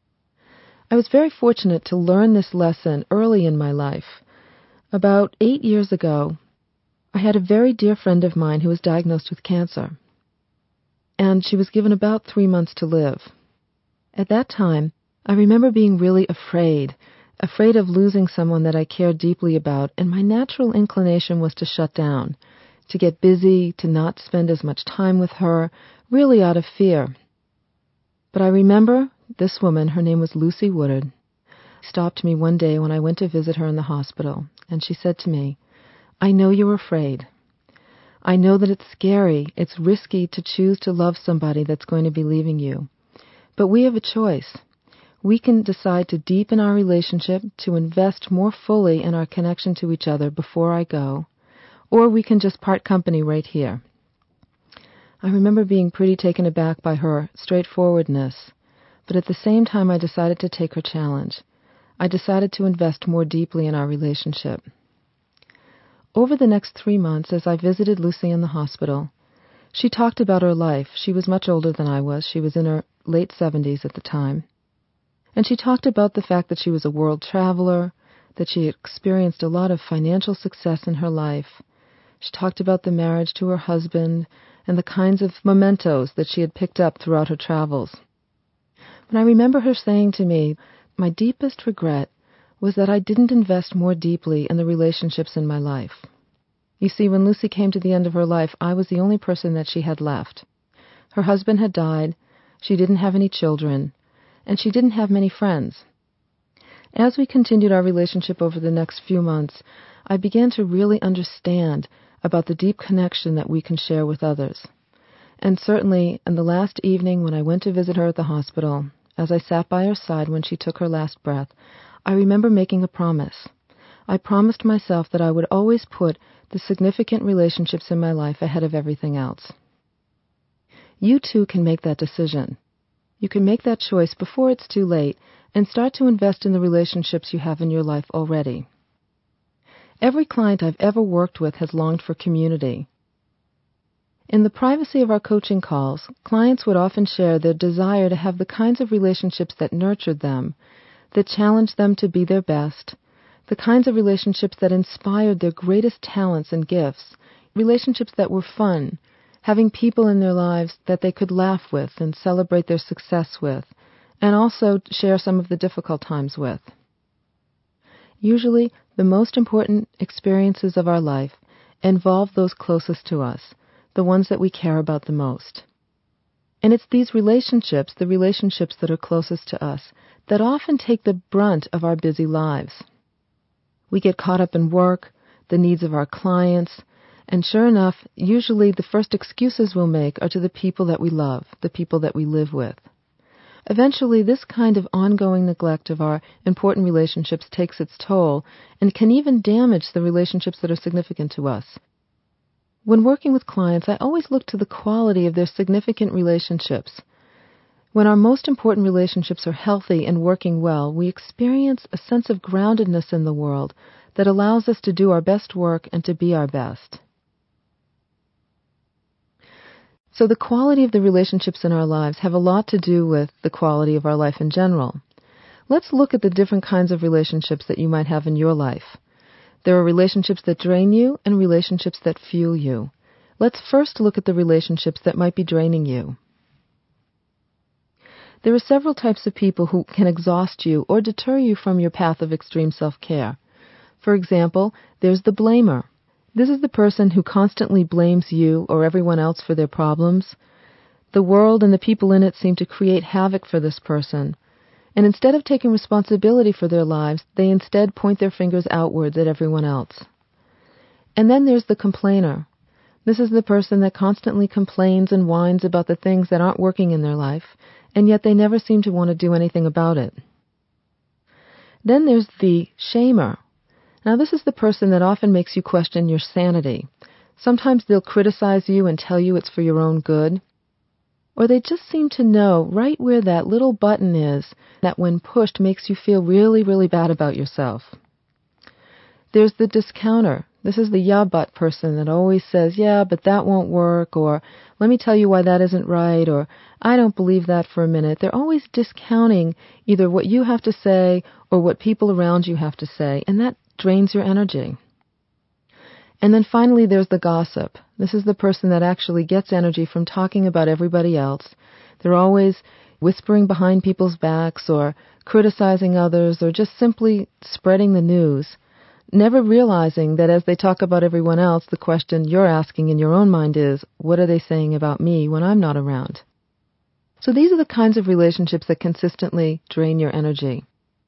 I was very fortunate to learn this lesson early in my life. About eight years ago, I had a very dear friend of mine who was diagnosed with cancer, and she was given about three months to live. At that time, I remember being really afraid, afraid of losing someone that I cared deeply about, and my natural inclination was to shut down, to get busy, to not spend as much time with her, really out of fear. But I remember this woman, her name was Lucy Woodard, stopped me one day when I went to visit her in the hospital, and she said to me, "I know you're afraid. I know that it's scary, it's risky to choose to love somebody that's going to be leaving you. But we have a choice. We can decide to deepen our relationship, to invest more fully in our connection to each other before I go, or we can just part company right here." I remember being pretty taken aback by her straightforwardness, but at the same time I decided to take her challenge. I decided to invest more deeply in our relationship. Over the next three months, as I visited Lucy in the hospital, she talked about her life. She was much older than I was. She was in her late seventies at the time. And she talked about the fact that she was a world traveler, that she had experienced a lot of financial success in her life. She talked about the marriage to her husband and the kinds of mementos that she had picked up throughout her travels. And I remember her saying to me, my deepest regret was that I didn't invest more deeply in the relationships in my life. You see, when Lucy came to the end of her life, I was the only person that she had left. Her husband had died, she didn't have any children, and she didn't have many friends. As we continued our relationship over the next few months, I began to really understand about the deep connection that we can share with others. And certainly, in the last evening when I went to visit her at the hospital, as I sat by her side when she took her last breath, I remember making a promise. I promised myself that I would always put the significant relationships in my life ahead of everything else. You too can make that decision. You can make that choice before it's too late and start to invest in the relationships you have in your life already. Every client I've ever worked with has longed for community. In the privacy of our coaching calls, clients would often share their desire to have the kinds of relationships that nurtured them, that challenged them to be their best, the kinds of relationships that inspired their greatest talents and gifts, relationships that were fun, having people in their lives that they could laugh with and celebrate their success with, and also share some of the difficult times with. Usually, the most important experiences of our life involve those closest to us, the ones that we care about the most. And it's these relationships, the relationships that are closest to us, that often take the brunt of our busy lives. We get caught up in work, the needs of our clients, and sure enough, usually the first excuses we'll make are to the people that we love, the people that we live with. Eventually, this kind of ongoing neglect of our important relationships takes its toll and can even damage the relationships that are significant to us. When working with clients, I always look to the quality of their significant relationships. When our most important relationships are healthy and working well, we experience a sense of groundedness in the world that allows us to do our best work and to be our best. So the quality of the relationships in our lives have a lot to do with the quality of our life in general. Let's look at the different kinds of relationships that you might have in your life. There are relationships that drain you and relationships that fuel you. Let's first look at the relationships that might be draining you. There are several types of people who can exhaust you or deter you from your path of extreme self-care. For example, there's the blamer. This is the person who constantly blames you or everyone else for their problems. The world and the people in it seem to create havoc for this person. And instead of taking responsibility for their lives, they instead point their fingers outwards at everyone else. And then there's the complainer. This is the person that constantly complains and whines about the things that aren't working in their life, and yet they never seem to want to do anything about it. Then there's the shamer. Now, this is the person that often makes you question your sanity. Sometimes they'll criticize you and tell you it's for your own good. Or they just seem to know right where that little button is that when pushed makes you feel really, really bad about yourself. There's the discounter. This is the yeah but person that always says, yeah, but that won't work, or let me tell you why that isn't right, or I don't believe that for a minute. They're always discounting either what you have to say or what people around you have to say, and that drains your energy. And then finally there's the gossip. This is the person that actually gets energy from talking about everybody else. They're always whispering behind people's backs or criticizing others or just simply spreading the news, never realizing that as they talk about everyone else, the question you're asking in your own mind is, what are they saying about me when I'm not around? So these are the kinds of relationships that consistently drain your energy.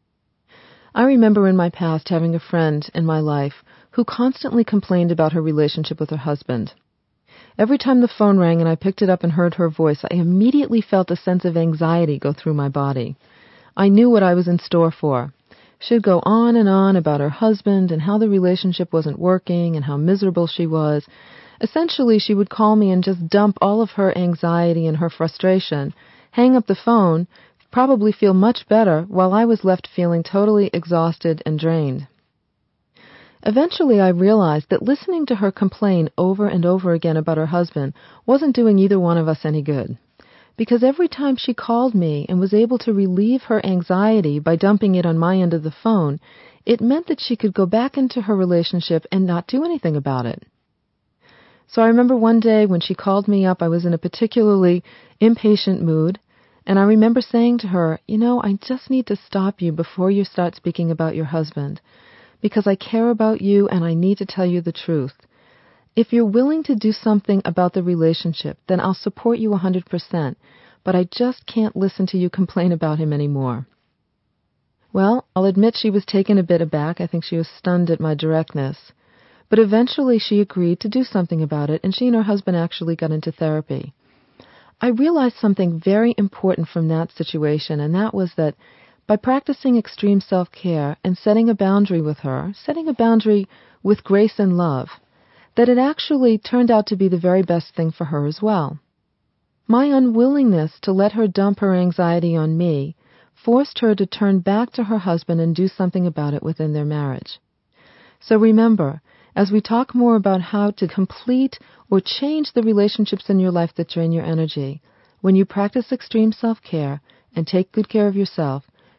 I remember in my past having a friend in my life who constantly complained about her relationship with her husband. Every time the phone rang and I picked it up and heard her voice, I immediately felt a sense of anxiety go through my body. I knew what I was in store for. She'd go on and on about her husband and how the relationship wasn't working and how miserable she was. Essentially, she would call me and just dump all of her anxiety and her frustration, hang up the phone, probably feel much better, while I was left feeling totally exhausted and drained. Eventually, I realized that listening to her complain over and over again about her husband wasn't doing either one of us any good. Because every time she called me and was able to relieve her anxiety by dumping it on my end of the phone, it meant that she could go back into her relationship and not do anything about it. So I remember one day when she called me up, I was in a particularly impatient mood, and I remember saying to her, you know, I just need to stop you before you start speaking about your husband, because I care about you and I need to tell you the truth. If you're willing to do something about the relationship, then I'll support you one hundred percent, but I just can't listen to you complain about him anymore. Well, I'll admit she was taken a bit aback. I think she was stunned at my directness. But eventually she agreed to do something about it, and she and her husband actually got into therapy. I realized something very important from that situation, and that was that by practicing extreme self-care and setting a boundary with her, setting a boundary with grace and love, that it actually turned out to be the very best thing for her as well. My unwillingness to let her dump her anxiety on me forced her to turn back to her husband and do something about it within their marriage. So remember, as we talk more about how to complete or change the relationships in your life that drain your energy, when you practice extreme self-care and take good care of yourself,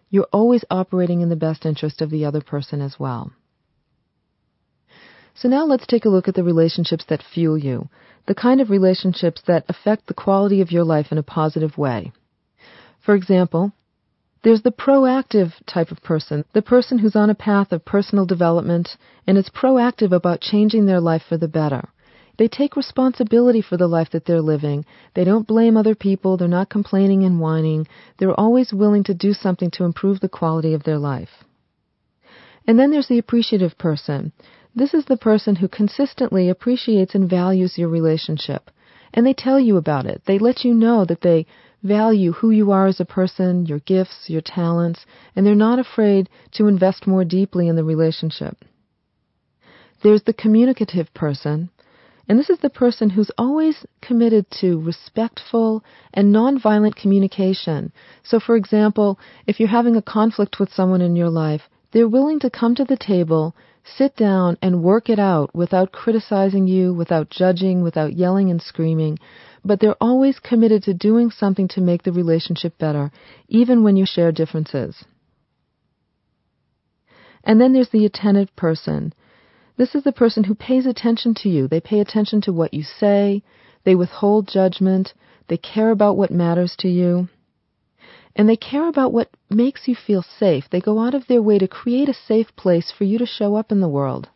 you're always operating in the best interest of the other person as well. So now let's take a look at the relationships that fuel you, the kind of relationships that affect the quality of your life in a positive way. For example, there's the proactive type of person, the person who's on a path of personal development and is proactive about changing their life for the better. They take responsibility for the life that they're living. They don't blame other people. They're not complaining and whining. They're always willing to do something to improve the quality of their life. And then there's the appreciative person. This is the person who consistently appreciates and values your relationship. And they tell you about it. They let you know that they value who you are as a person, your gifts, your talents, and they're not afraid to invest more deeply in the relationship. There's the communicative person. And this is the person who's always committed to respectful and nonviolent communication. So, for example, if you're having a conflict with someone in your life, they're willing to come to the table, sit down, and work it out without criticizing you, without judging, without yelling and screaming. But they're always committed to doing something to make the relationship better, even when you share differences. And then there's the attentive person. This is the person who pays attention to you. They pay attention to what you say. They withhold judgment. They care about what matters to you. And they care about what makes you feel safe. They go out of their way to create a safe place for you to show up in the world.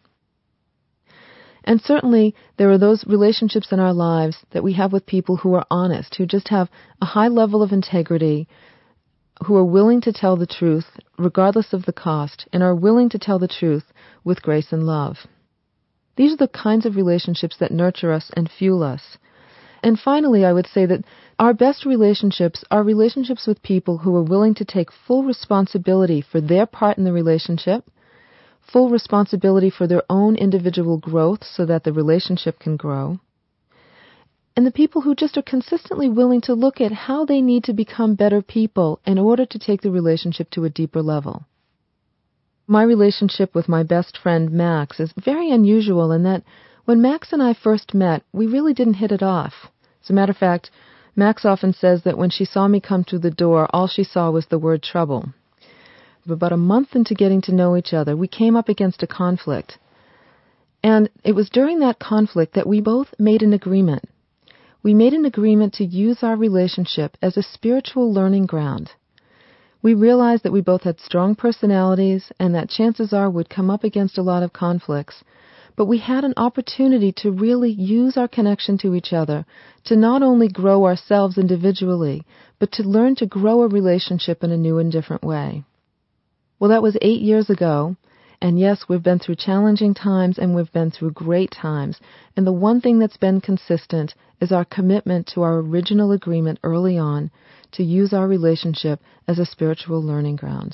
And certainly, there are those relationships in our lives that we have with people who are honest, who just have a high level of integrity, who are willing to tell the truth regardless of the cost, and are willing to tell the truth with grace and love. These are the kinds of relationships that nurture us and fuel us. And finally, I would say that our best relationships are relationships with people who are willing to take full responsibility for their part in the relationship, full responsibility for their own individual growth so that the relationship can grow, and the people who just are consistently willing to look at how they need to become better people in order to take the relationship to a deeper level. My relationship with my best friend Max is very unusual in that when Max and I first met, we really didn't hit it off. As a matter of fact, Max often says that when she saw me come through the door, all she saw was the word trouble. But about a month into getting to know each other, we came up against a conflict. And it was during that conflict that we both made an agreement. We made an agreement to use our relationship as a spiritual learning ground. We realized that we both had strong personalities and that chances are we'd come up against a lot of conflicts, but we had an opportunity to really use our connection to each other to not only grow ourselves individually, but to learn to grow a relationship in a new and different way. Well, that was eight years ago. And yes, we've been through challenging times and we've been through great times. And the one thing that's been consistent is our commitment to our original agreement early on to use our relationship as a spiritual learning ground.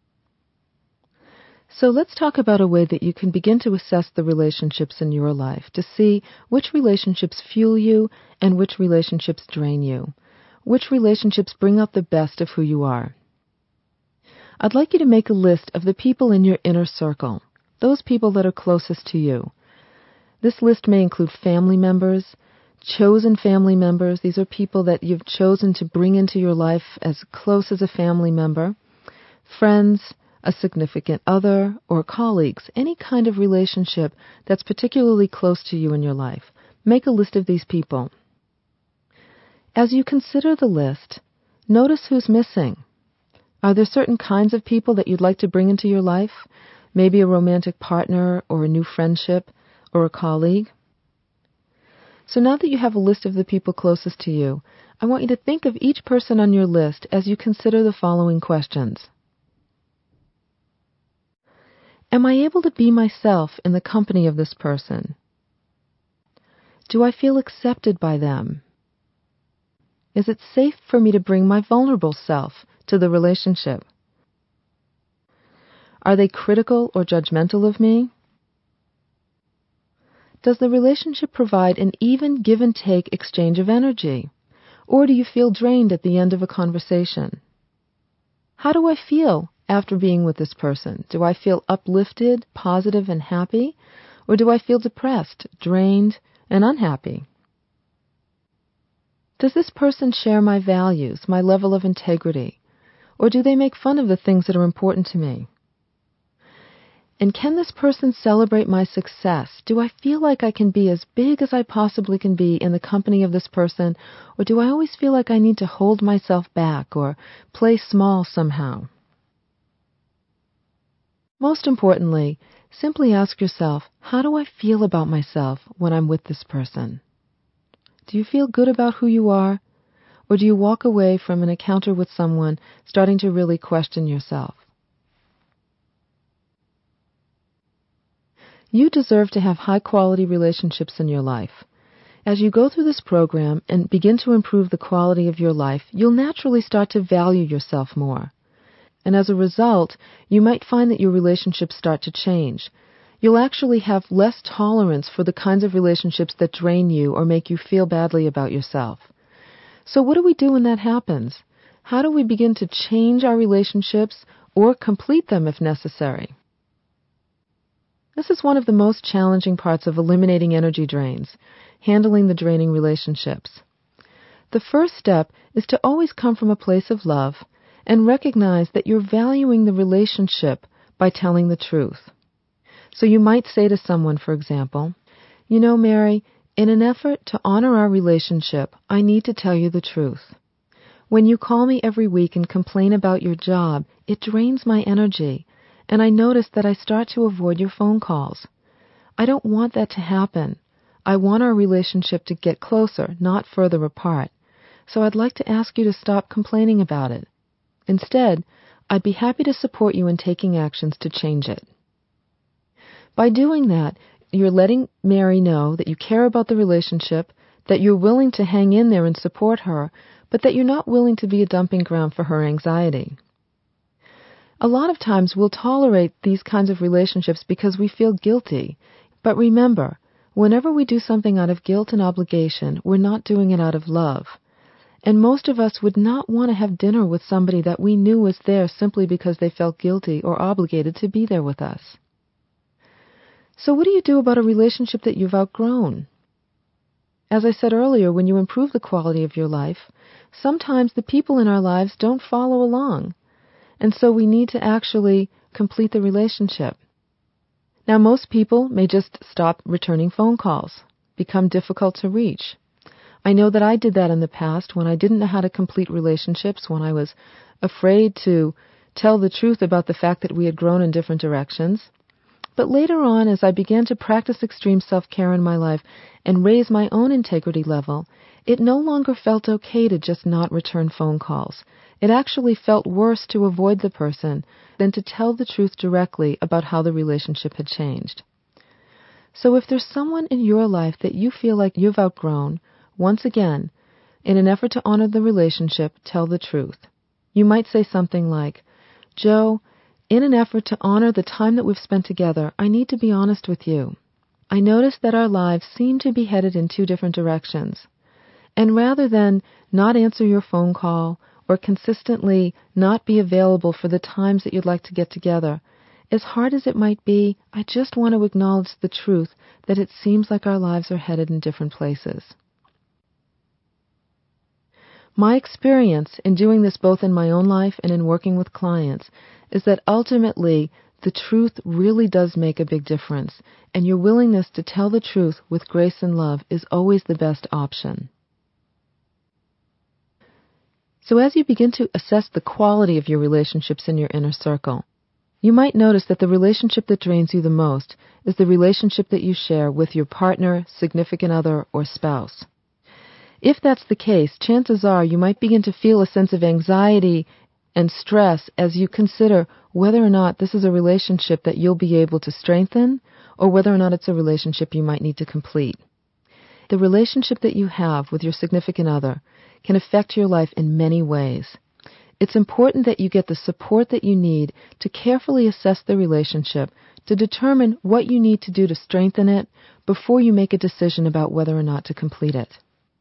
So let's talk about a way that you can begin to assess the relationships in your life to see which relationships fuel you and which relationships drain you, which relationships bring out the best of who you are. I'd like you to make a list of the people in your inner circle, those people that are closest to you. This list may include family members, chosen family members. These are people that you've chosen to bring into your life as close as a family member, friends, a significant other, or colleagues, any kind of relationship that's particularly close to you in your life. Make a list of these people. As you consider the list, notice who's missing. Are there certain kinds of people that you'd like to bring into your life? Maybe a romantic partner or a new friendship or a colleague? So now that you have a list of the people closest to you, I want you to think of each person on your list as you consider the following questions. Am I able to be myself in the company of this person? Do I feel accepted by them? Is it safe for me to bring my vulnerable self to the relationship? Are they critical or judgmental of me? Does the relationship provide an even give and take exchange of energy? Or do you feel drained at the end of a conversation? How do I feel after being with this person? Do I feel uplifted, positive, and happy? Or do I feel depressed, drained, and unhappy? Does this person share my values, my level of integrity? Or do they make fun of the things that are important to me? And can this person celebrate my success? Do I feel like I can be as big as I possibly can be in the company of this person? Or do I always feel like I need to hold myself back or play small somehow? Most importantly, simply ask yourself, how do I feel about myself when I'm with this person? Do you feel good about who you are? Or do you walk away from an encounter with someone starting to really question yourself? You deserve to have high-quality relationships in your life. As you go through this program and begin to improve the quality of your life, you'll naturally start to value yourself more. And as a result, you might find that your relationships start to change. You'll actually have less tolerance for the kinds of relationships that drain you or make you feel badly about yourself. So what do we do when that happens? How do we begin to change our relationships or complete them if necessary? This is one of the most challenging parts of eliminating energy drains, handling the draining relationships. The first step is to always come from a place of love and recognize that you're valuing the relationship by telling the truth. So you might say to someone, for example, "You know, Mary, in an effort to honor our relationship, I need to tell you the truth. When you call me every week and complain about your job, it drains my energy, and I notice that I start to avoid your phone calls. I don't want that to happen. I want our relationship to get closer, not further apart. So I'd like to ask you to stop complaining about it. Instead, I'd be happy to support you in taking actions to change it." By doing that, you're letting Mary know that you care about the relationship, that you're willing to hang in there and support her, but that you're not willing to be a dumping ground for her anxiety. A lot of times we'll tolerate these kinds of relationships because we feel guilty. But remember, whenever we do something out of guilt and obligation, we're not doing it out of love. And most of us would not want to have dinner with somebody that we knew was there simply because they felt guilty or obligated to be there with us. So what do you do about a relationship that you've outgrown? As I said earlier, when you improve the quality of your life, sometimes the people in our lives don't follow along. And so we need to actually complete the relationship. Now, most people may just stop returning phone calls, become difficult to reach. I know that I did that in the past when I didn't know how to complete relationships, when I was afraid to tell the truth about the fact that we had grown in different directions. But later on, as I began to practice extreme self-care in my life and raise my own integrity level, it no longer felt okay to just not return phone calls. It actually felt worse to avoid the person than to tell the truth directly about how the relationship had changed. So if there's someone in your life that you feel like you've outgrown, once again, in an effort to honor the relationship, tell the truth. You might say something like, "Joe, in an effort to honor the time that we've spent together, I need to be honest with you. I notice that our lives seem to be headed in two different directions. And rather than not answer your phone call or consistently not be available for the times that you'd like to get together, as hard as it might be, I just want to acknowledge the truth that it seems like our lives are headed in different places." My experience in doing this both in my own life and in working with clients is that ultimately the truth really does make a big difference, and your willingness to tell the truth with grace and love is always the best option. So as you begin to assess the quality of your relationships in your inner circle, you might notice that the relationship that drains you the most is the relationship that you share with your partner, significant other, or spouse. If that's the case, chances are you might begin to feel a sense of anxiety and stress as you consider whether or not this is a relationship that you'll be able to strengthen or whether or not it's a relationship you might need to complete. The relationship that you have with your significant other can affect your life in many ways. It's important that you get the support that you need to carefully assess the relationship to determine what you need to do to strengthen it before you make a decision about whether or not to complete it.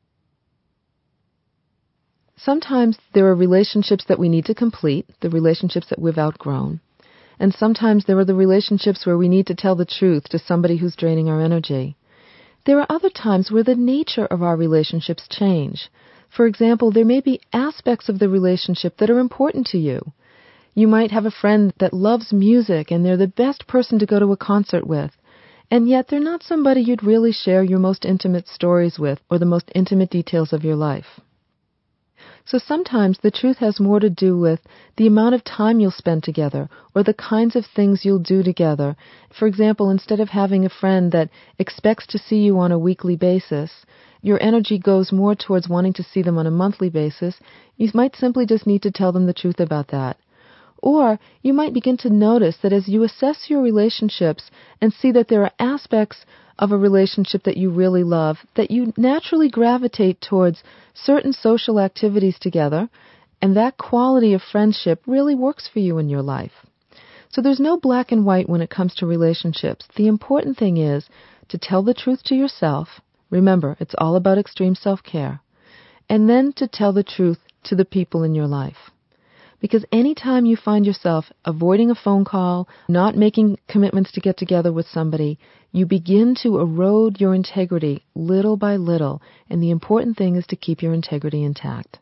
Sometimes there are relationships that we need to complete, the relationships that we've outgrown. And sometimes there are the relationships where we need to tell the truth to somebody who's draining our energy. There are other times where the nature of our relationships change. For example, there may be aspects of the relationship that are important to you. You might have a friend that loves music and they're the best person to go to a concert with, and yet they're not somebody you'd really share your most intimate stories with or the most intimate details of your life. So sometimes the truth has more to do with the amount of time you'll spend together or the kinds of things you'll do together. For example, instead of having a friend that expects to see you on a weekly basis, your energy goes more towards wanting to see them on a monthly basis. You might simply just need to tell them the truth about that. Or you might begin to notice that as you assess your relationships and see that there are aspects of a relationship that you really love, that you naturally gravitate towards certain social activities together, and that quality of friendship really works for you in your life. So there's no black and white when it comes to relationships. The important thing is to tell the truth to yourself. Remember, it's all about extreme self-care. And then to tell the truth to the people in your life. Because anytime you find yourself avoiding a phone call, not making commitments to get together with somebody, you begin to erode your integrity little by little, and the important thing is to keep your integrity intact.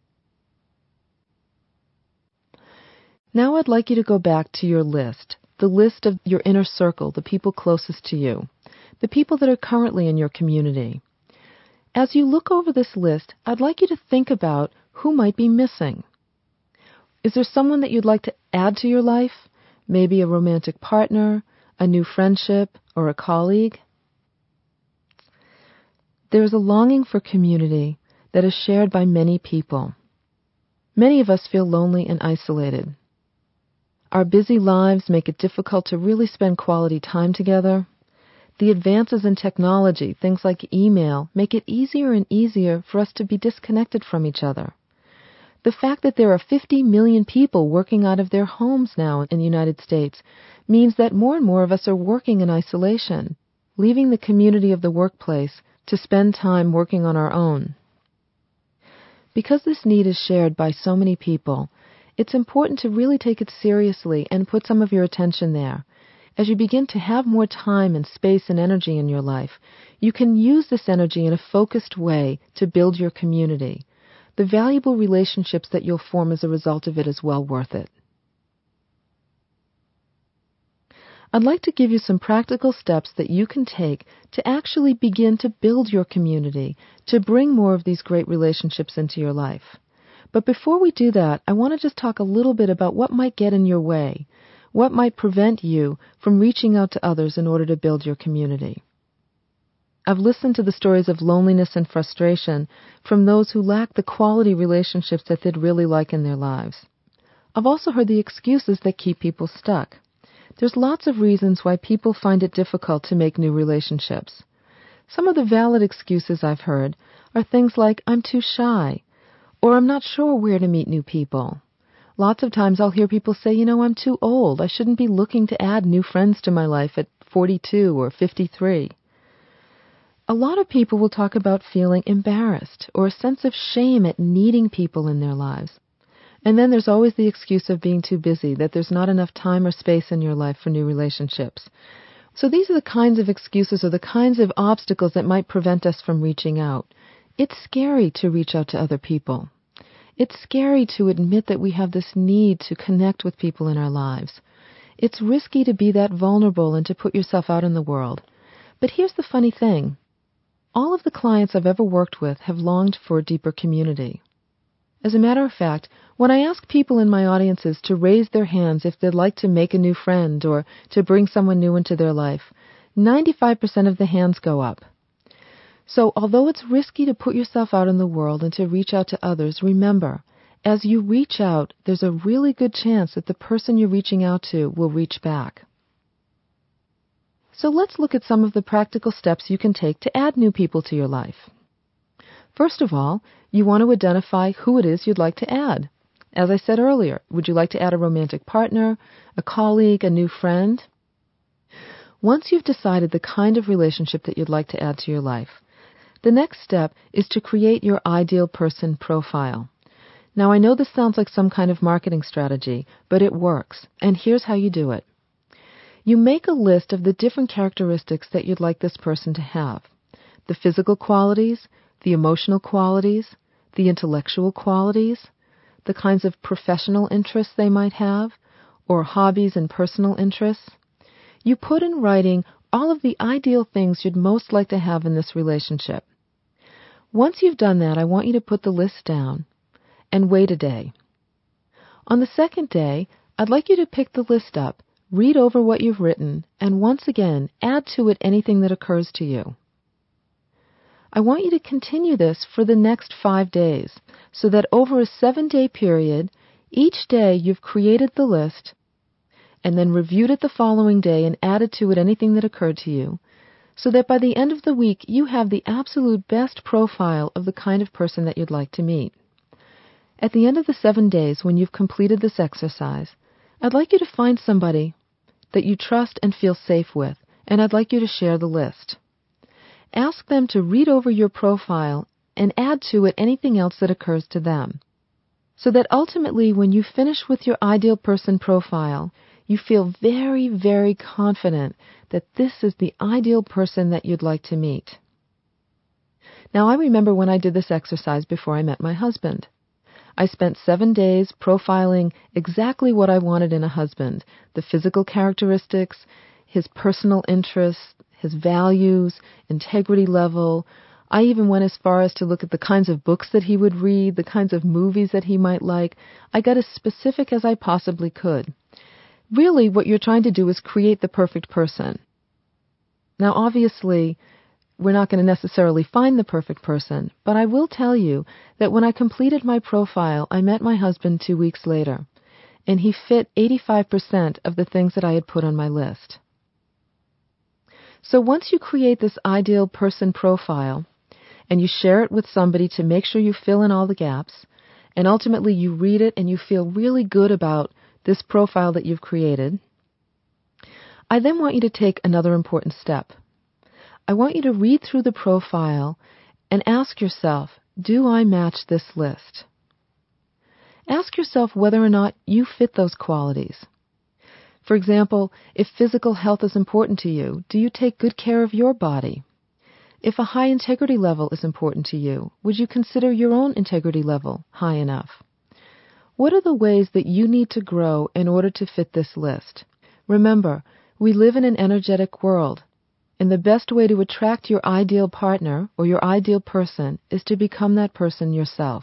Now I'd like you to go back to your list, the list of your inner circle, the people closest to you, the people that are currently in your community. As you look over this list, I'd like you to think about who might be missing. Is there someone that you'd like to add to your life? Maybe a romantic partner, a new friendship, or a colleague? There is a longing for community that is shared by many people. Many of us feel lonely and isolated. Our busy lives make it difficult to really spend quality time together. The advances in technology, things like email, make it easier and easier for us to be disconnected from each other. The fact that there are fifty million people working out of their homes now in the United States means that more and more of us are working in isolation, leaving the community of the workplace to spend time working on our own. Because this need is shared by so many people, it's important to really take it seriously and put some of your attention there. As you begin to have more time and space and energy in your life, you can use this energy in a focused way to build your community. The valuable relationships that you'll form as a result of it is well worth it. I'd like to give you some practical steps that you can take to actually begin to build your community, to bring more of these great relationships into your life. But before we do that, I want to just talk a little bit about what might get in your way, what might prevent you from reaching out to others in order to build your community. I've listened to the stories of loneliness and frustration from those who lack the quality relationships that they'd really like in their lives. I've also heard the excuses that keep people stuck. There's lots of reasons why people find it difficult to make new relationships. Some of the valid excuses I've heard are things like, I'm too shy, or I'm not sure where to meet new people. Lots of times I'll hear people say, you know, I'm too old. I shouldn't be looking to add new friends to my life at forty-two or fifty-three. A lot of people will talk about feeling embarrassed or a sense of shame at needing people in their lives. And then there's always the excuse of being too busy, that there's not enough time or space in your life for new relationships. So these are the kinds of excuses or the kinds of obstacles that might prevent us from reaching out. It's scary to reach out to other people. It's scary to admit that we have this need to connect with people in our lives. It's risky to be that vulnerable and to put yourself out in the world. But here's the funny thing. All of the clients I've ever worked with have longed for a deeper community. As a matter of fact, when I ask people in my audiences to raise their hands if they'd like to make a new friend or to bring someone new into their life, ninety-five percent of the hands go up. So although it's risky to put yourself out in the world and to reach out to others, remember, as you reach out, there's a really good chance that the person you're reaching out to will reach back. So let's look at some of the practical steps you can take to add new people to your life. First of all, you want to identify who it is you'd like to add. As I said earlier, would you like to add a romantic partner, a colleague, a new friend? Once you've decided the kind of relationship that you'd like to add to your life, the next step is to create your ideal person profile. Now, I know this sounds like some kind of marketing strategy, but it works, and here's how you do it. You make a list of the different characteristics that you'd like this person to have. The physical qualities, the emotional qualities, the intellectual qualities, the kinds of professional interests they might have, or hobbies and personal interests. You put in writing all of the ideal things you'd most like to have in this relationship. Once you've done that, I want you to put the list down and wait a day. On the second day, I'd like you to pick the list up, read over what you've written, and once again, add to it anything that occurs to you. I want you to continue this for the next five days, so that over a seven-day period, each day you've created the list and then reviewed it the following day and added to it anything that occurred to you, so that by the end of the week you have the absolute best profile of the kind of person that you'd like to meet. At the end of the seven days, when you've completed this exercise, I'd like you to find somebody that you trust and feel safe with, and I'd like you to share the list. Ask them to read over your profile and add to it anything else that occurs to them, so that ultimately when you finish with your ideal person profile, you feel very, very confident that this is the ideal person that you'd like to meet. Now, I remember when I did this exercise before I met my husband. I spent seven days profiling exactly what I wanted in a husband, the physical characteristics, his personal interests, his values, integrity level. I even went as far as to look at the kinds of books that he would read, the kinds of movies that he might like. I got as specific as I possibly could. Really, what you're trying to do is create the perfect person. Now, obviously, we're not going to necessarily find the perfect person, but I will tell you that when I completed my profile, I met my husband two weeks later, and he fit eighty-five percent of the things that I had put on my list. So once you create this ideal person profile, and you share it with somebody to make sure you fill in all the gaps, and ultimately you read it and you feel really good about this profile that you've created, I then want you to take another important step. I want you to read through the profile and ask yourself, do I match this list? Ask yourself whether or not you fit those qualities. For example, if physical health is important to you, do you take good care of your body? If a high integrity level is important to you, would you consider your own integrity level high enough? What are the ways that you need to grow in order to fit this list? Remember, we live in an energetic world, and the best way to attract your ideal partner or your ideal person is to become that person yourself.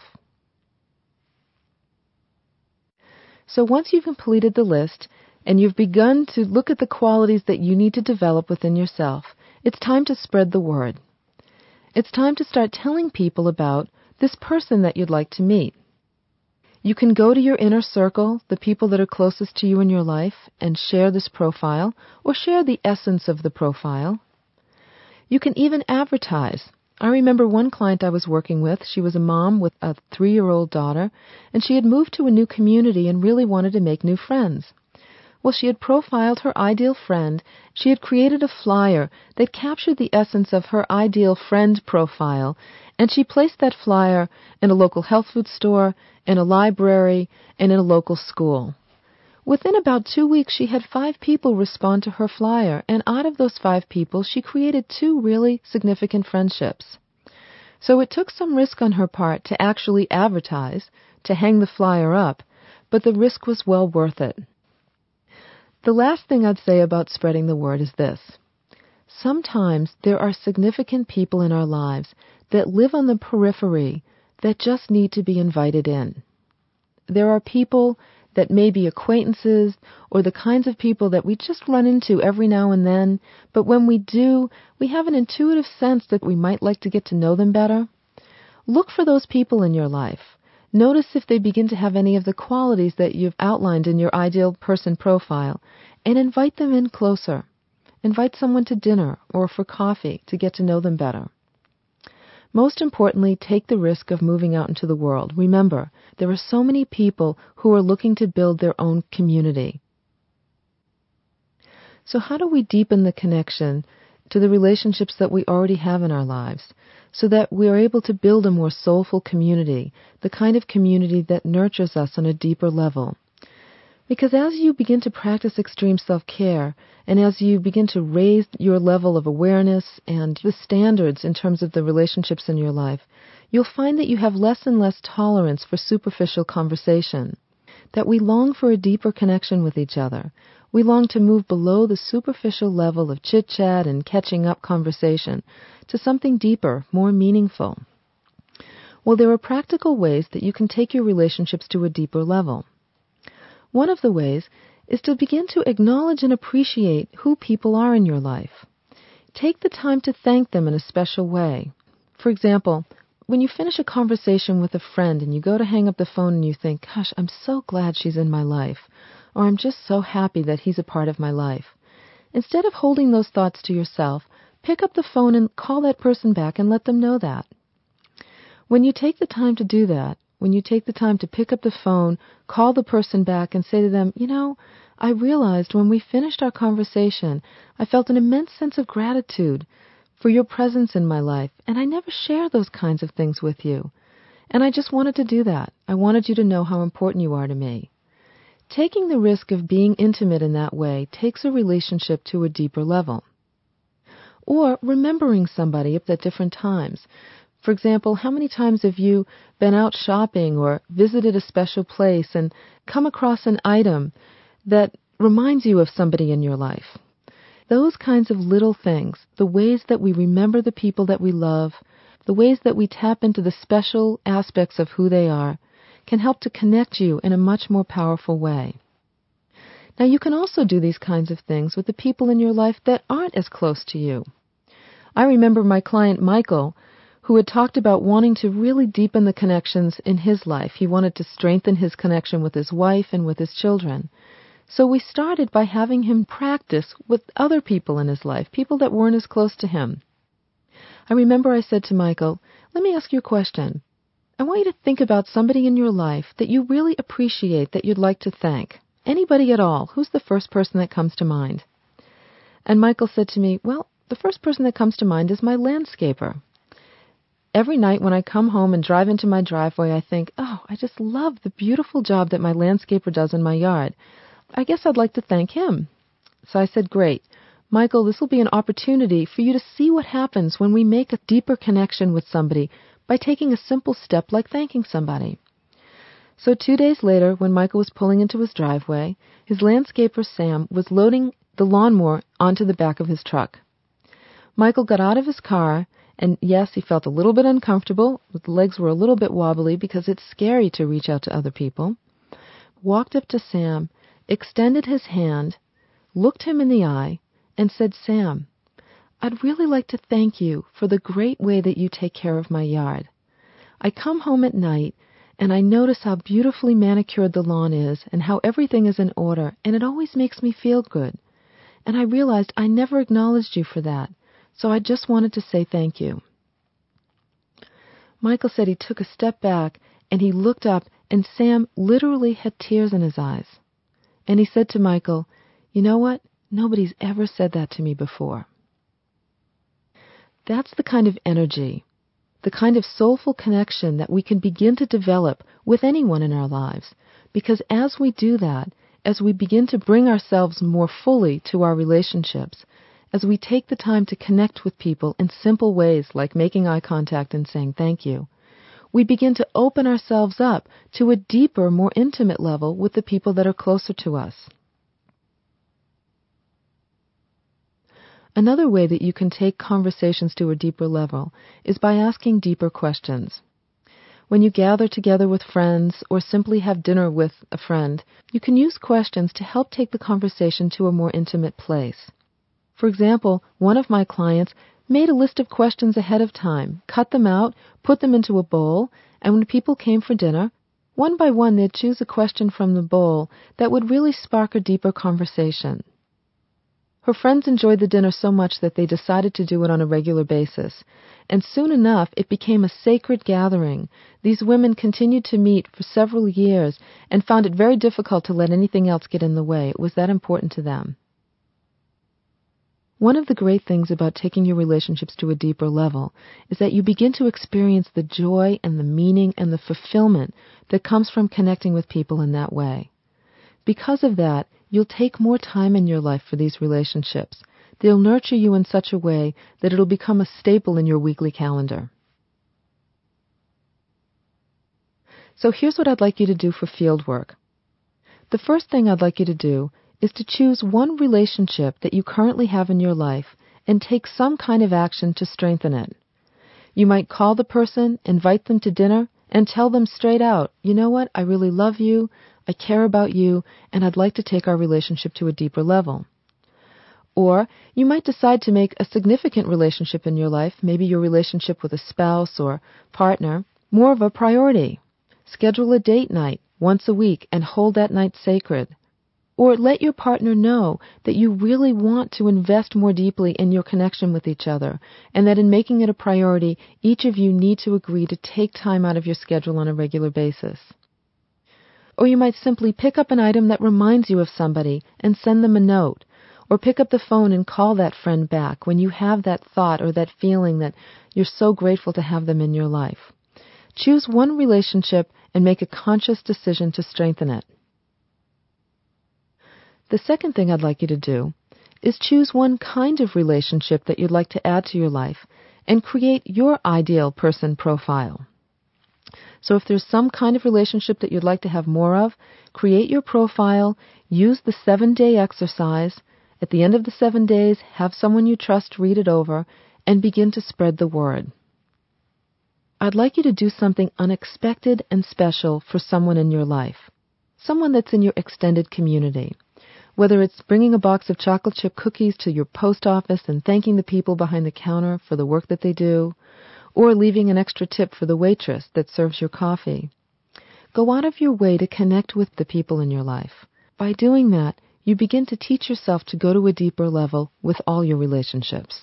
So once you've completed the list and you've begun to look at the qualities that you need to develop within yourself, it's time to spread the word. It's time to start telling people about this person that you'd like to meet. You can go to your inner circle, the people that are closest to you in your life, and share this profile, or share the essence of the profile. You can even advertise. I remember one client I was working with. She was a mom with a three-year-old daughter, and she had moved to a new community and really wanted to make new friends. Well, she had profiled her ideal friend. She had created a flyer that captured the essence of her ideal friend profile, and she placed that flyer in a local health food store, in a library, and in a local school. Within about two weeks, she had five people respond to her flyer, and out of those five people, she created two really significant friendships. So it took some risk on her part to actually advertise, to hang the flyer up, but the risk was well worth it. The last thing I'd say about spreading the word is this. Sometimes there are significant people in our lives that live on the periphery that just need to be invited in. There are people that may be acquaintances or the kinds of people that we just run into every now and then, but when we do, we have an intuitive sense that we might like to get to know them better. Look for those people in your life. Notice if they begin to have any of the qualities that you've outlined in your ideal person profile, and invite them in closer. Invite someone to dinner or for coffee to get to know them better. Most importantly, take the risk of moving out into the world. Remember, there are so many people who are looking to build their own community. So how do we deepen the connection to the relationships that we already have in our lives so that we are able to build a more soulful community, the kind of community that nurtures us on a deeper level? Because as you begin to practice extreme self-care, and as you begin to raise your level of awareness and the standards in terms of the relationships in your life, you'll find that you have less and less tolerance for superficial conversation, that we long for a deeper connection with each other. We long to move below the superficial level of chit-chat and catching-up conversation to something deeper, more meaningful. Well, there are practical ways that you can take your relationships to a deeper level. One of the ways is to begin to acknowledge and appreciate who people are in your life. Take the time to thank them in a special way. For example, when you finish a conversation with a friend and you go to hang up the phone and you think, gosh, I'm so glad she's in my life, or I'm just so happy that he's a part of my life. Instead of holding those thoughts to yourself, pick up the phone and call that person back and let them know that. When you take the time to do that, when you take the time to pick up the phone, call the person back and say to them, you know, I realized when we finished our conversation, I felt an immense sense of gratitude for your presence in my life, and I never share those kinds of things with you. And I just wanted to do that. I wanted you to know how important you are to me. Taking the risk of being intimate in that way takes a relationship to a deeper level. Or remembering somebody at different times. For example, how many times have you been out shopping or visited a special place and come across an item that reminds you of somebody in your life? Those kinds of little things, the ways that we remember the people that we love, the ways that we tap into the special aspects of who they are, can help to connect you in a much more powerful way. Now, you can also do these kinds of things with the people in your life that aren't as close to you. I remember my client Michael, who had talked about wanting to really deepen the connections in his life. He wanted to strengthen his connection with his wife and with his children. So we started by having him practice with other people in his life, people that weren't as close to him. I remember I said to Michael, let me ask you a question. I want you to think about somebody in your life that you really appreciate that you'd like to thank. Anybody at all. Who's the first person that comes to mind? And Michael said to me, well, the first person that comes to mind is my landscaper. Every night when I come home and drive into my driveway, I think, oh, I just love the beautiful job that my landscaper does in my yard. I guess I'd like to thank him. So I said, great. Michael, this will be an opportunity for you to see what happens when we make a deeper connection with somebody by taking a simple step like thanking somebody. So two days later, when Michael was pulling into his driveway, his landscaper, Sam, was loading the lawnmower onto the back of his truck. Michael got out of his car, and yes, he felt a little bit uncomfortable. His legs were a little bit wobbly because it's scary to reach out to other people. Walked up to Sam, extended his hand, looked him in the eye, and said, Sam, I'd really like to thank you for the great way that you take care of my yard. I come home at night, and I notice how beautifully manicured the lawn is and how everything is in order, and it always makes me feel good. And I realized I never acknowledged you for that, so I just wanted to say thank you. Michael said he took a step back, and he looked up, and Sam literally had tears in his eyes. And he said to Michael, you know what? Nobody's ever said that to me before. That's the kind of energy, the kind of soulful connection that we can begin to develop with anyone in our lives. Because as we do that, as we begin to bring ourselves more fully to our relationships, as we take the time to connect with people in simple ways like making eye contact and saying thank you, we begin to open ourselves up to a deeper, more intimate level with the people that are closer to us. Another way that you can take conversations to a deeper level is by asking deeper questions. When you gather together with friends or simply have dinner with a friend, you can use questions to help take the conversation to a more intimate place. For example, one of my clients made a list of questions ahead of time, cut them out, put them into a bowl, and when people came for dinner, one by one they'd choose a question from the bowl that would really spark a deeper conversation. Her friends enjoyed the dinner so much that they decided to do it on a regular basis, and soon enough it became a sacred gathering. These women continued to meet for several years and found it very difficult to let anything else get in the way. It was that important to them. One of the great things about taking your relationships to a deeper level is that you begin to experience the joy and the meaning and the fulfillment that comes from connecting with people in that way. Because of that, you'll take more time in your life for these relationships. They'll nurture you in such a way that it'll become a staple in your weekly calendar. So here's what I'd like you to do for field work. The first thing I'd like you to do is to choose one relationship that you currently have in your life and take some kind of action to strengthen it. You might call the person, invite them to dinner, and tell them straight out, you know what, I really love you, I care about you, and I'd like to take our relationship to a deeper level. Or you might decide to make a significant relationship in your life, maybe your relationship with a spouse or partner, more of a priority. Schedule a date night once a week and hold that night sacred. Or let your partner know that you really want to invest more deeply in your connection with each other, and that in making it a priority, each of you need to agree to take time out of your schedule on a regular basis. Or you might simply pick up an item that reminds you of somebody and send them a note, or pick up the phone and call that friend back when you have that thought or that feeling that you're so grateful to have them in your life. Choose one relationship and make a conscious decision to strengthen it. The second thing I'd like you to do is choose one kind of relationship that you'd like to add to your life and create your ideal person profile. So if there's some kind of relationship that you'd like to have more of, create your profile, use the seven-day exercise. At the end of the seven days, have someone you trust read it over and begin to spread the word. I'd like you to do something unexpected and special for someone in your life, someone that's in your extended community. Whether it's bringing a box of chocolate chip cookies to your post office and thanking the people behind the counter for the work that they do, or leaving an extra tip for the waitress that serves your coffee. Go out of your way to connect with the people in your life. By doing that, you begin to teach yourself to go to a deeper level with all your relationships.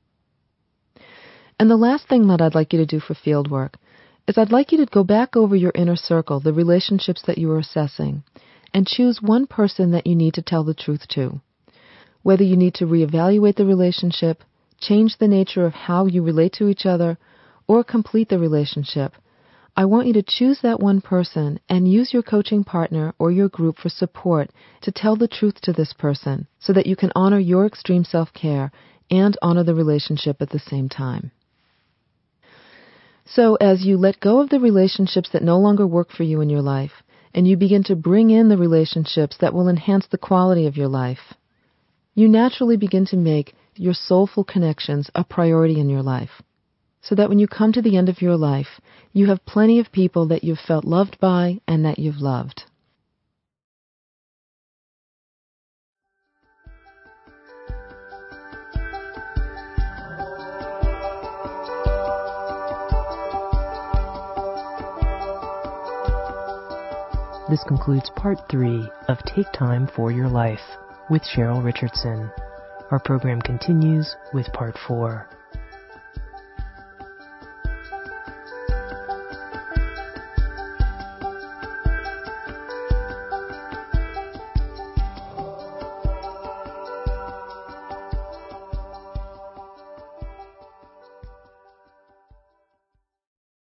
And the last thing that I'd like you to do for field work is I'd like you to go back over your inner circle, the relationships that you are assessing, and choose one person that you need to tell the truth to. Whether you need to reevaluate the relationship, change the nature of how you relate to each other, or complete the relationship, I want you to choose that one person and use your coaching partner or your group for support to tell the truth to this person so that you can honor your extreme self-care and honor the relationship at the same time. So as you let go of the relationships that no longer work for you in your life, and you begin to bring in the relationships that will enhance the quality of your life, you naturally begin to make your soulful connections a priority in your life, so that when you come to the end of your life, you have plenty of people that you've felt loved by and that you've loved. This concludes part three of Take Time for Your Life with Cheryl Richardson. Our program continues with part four.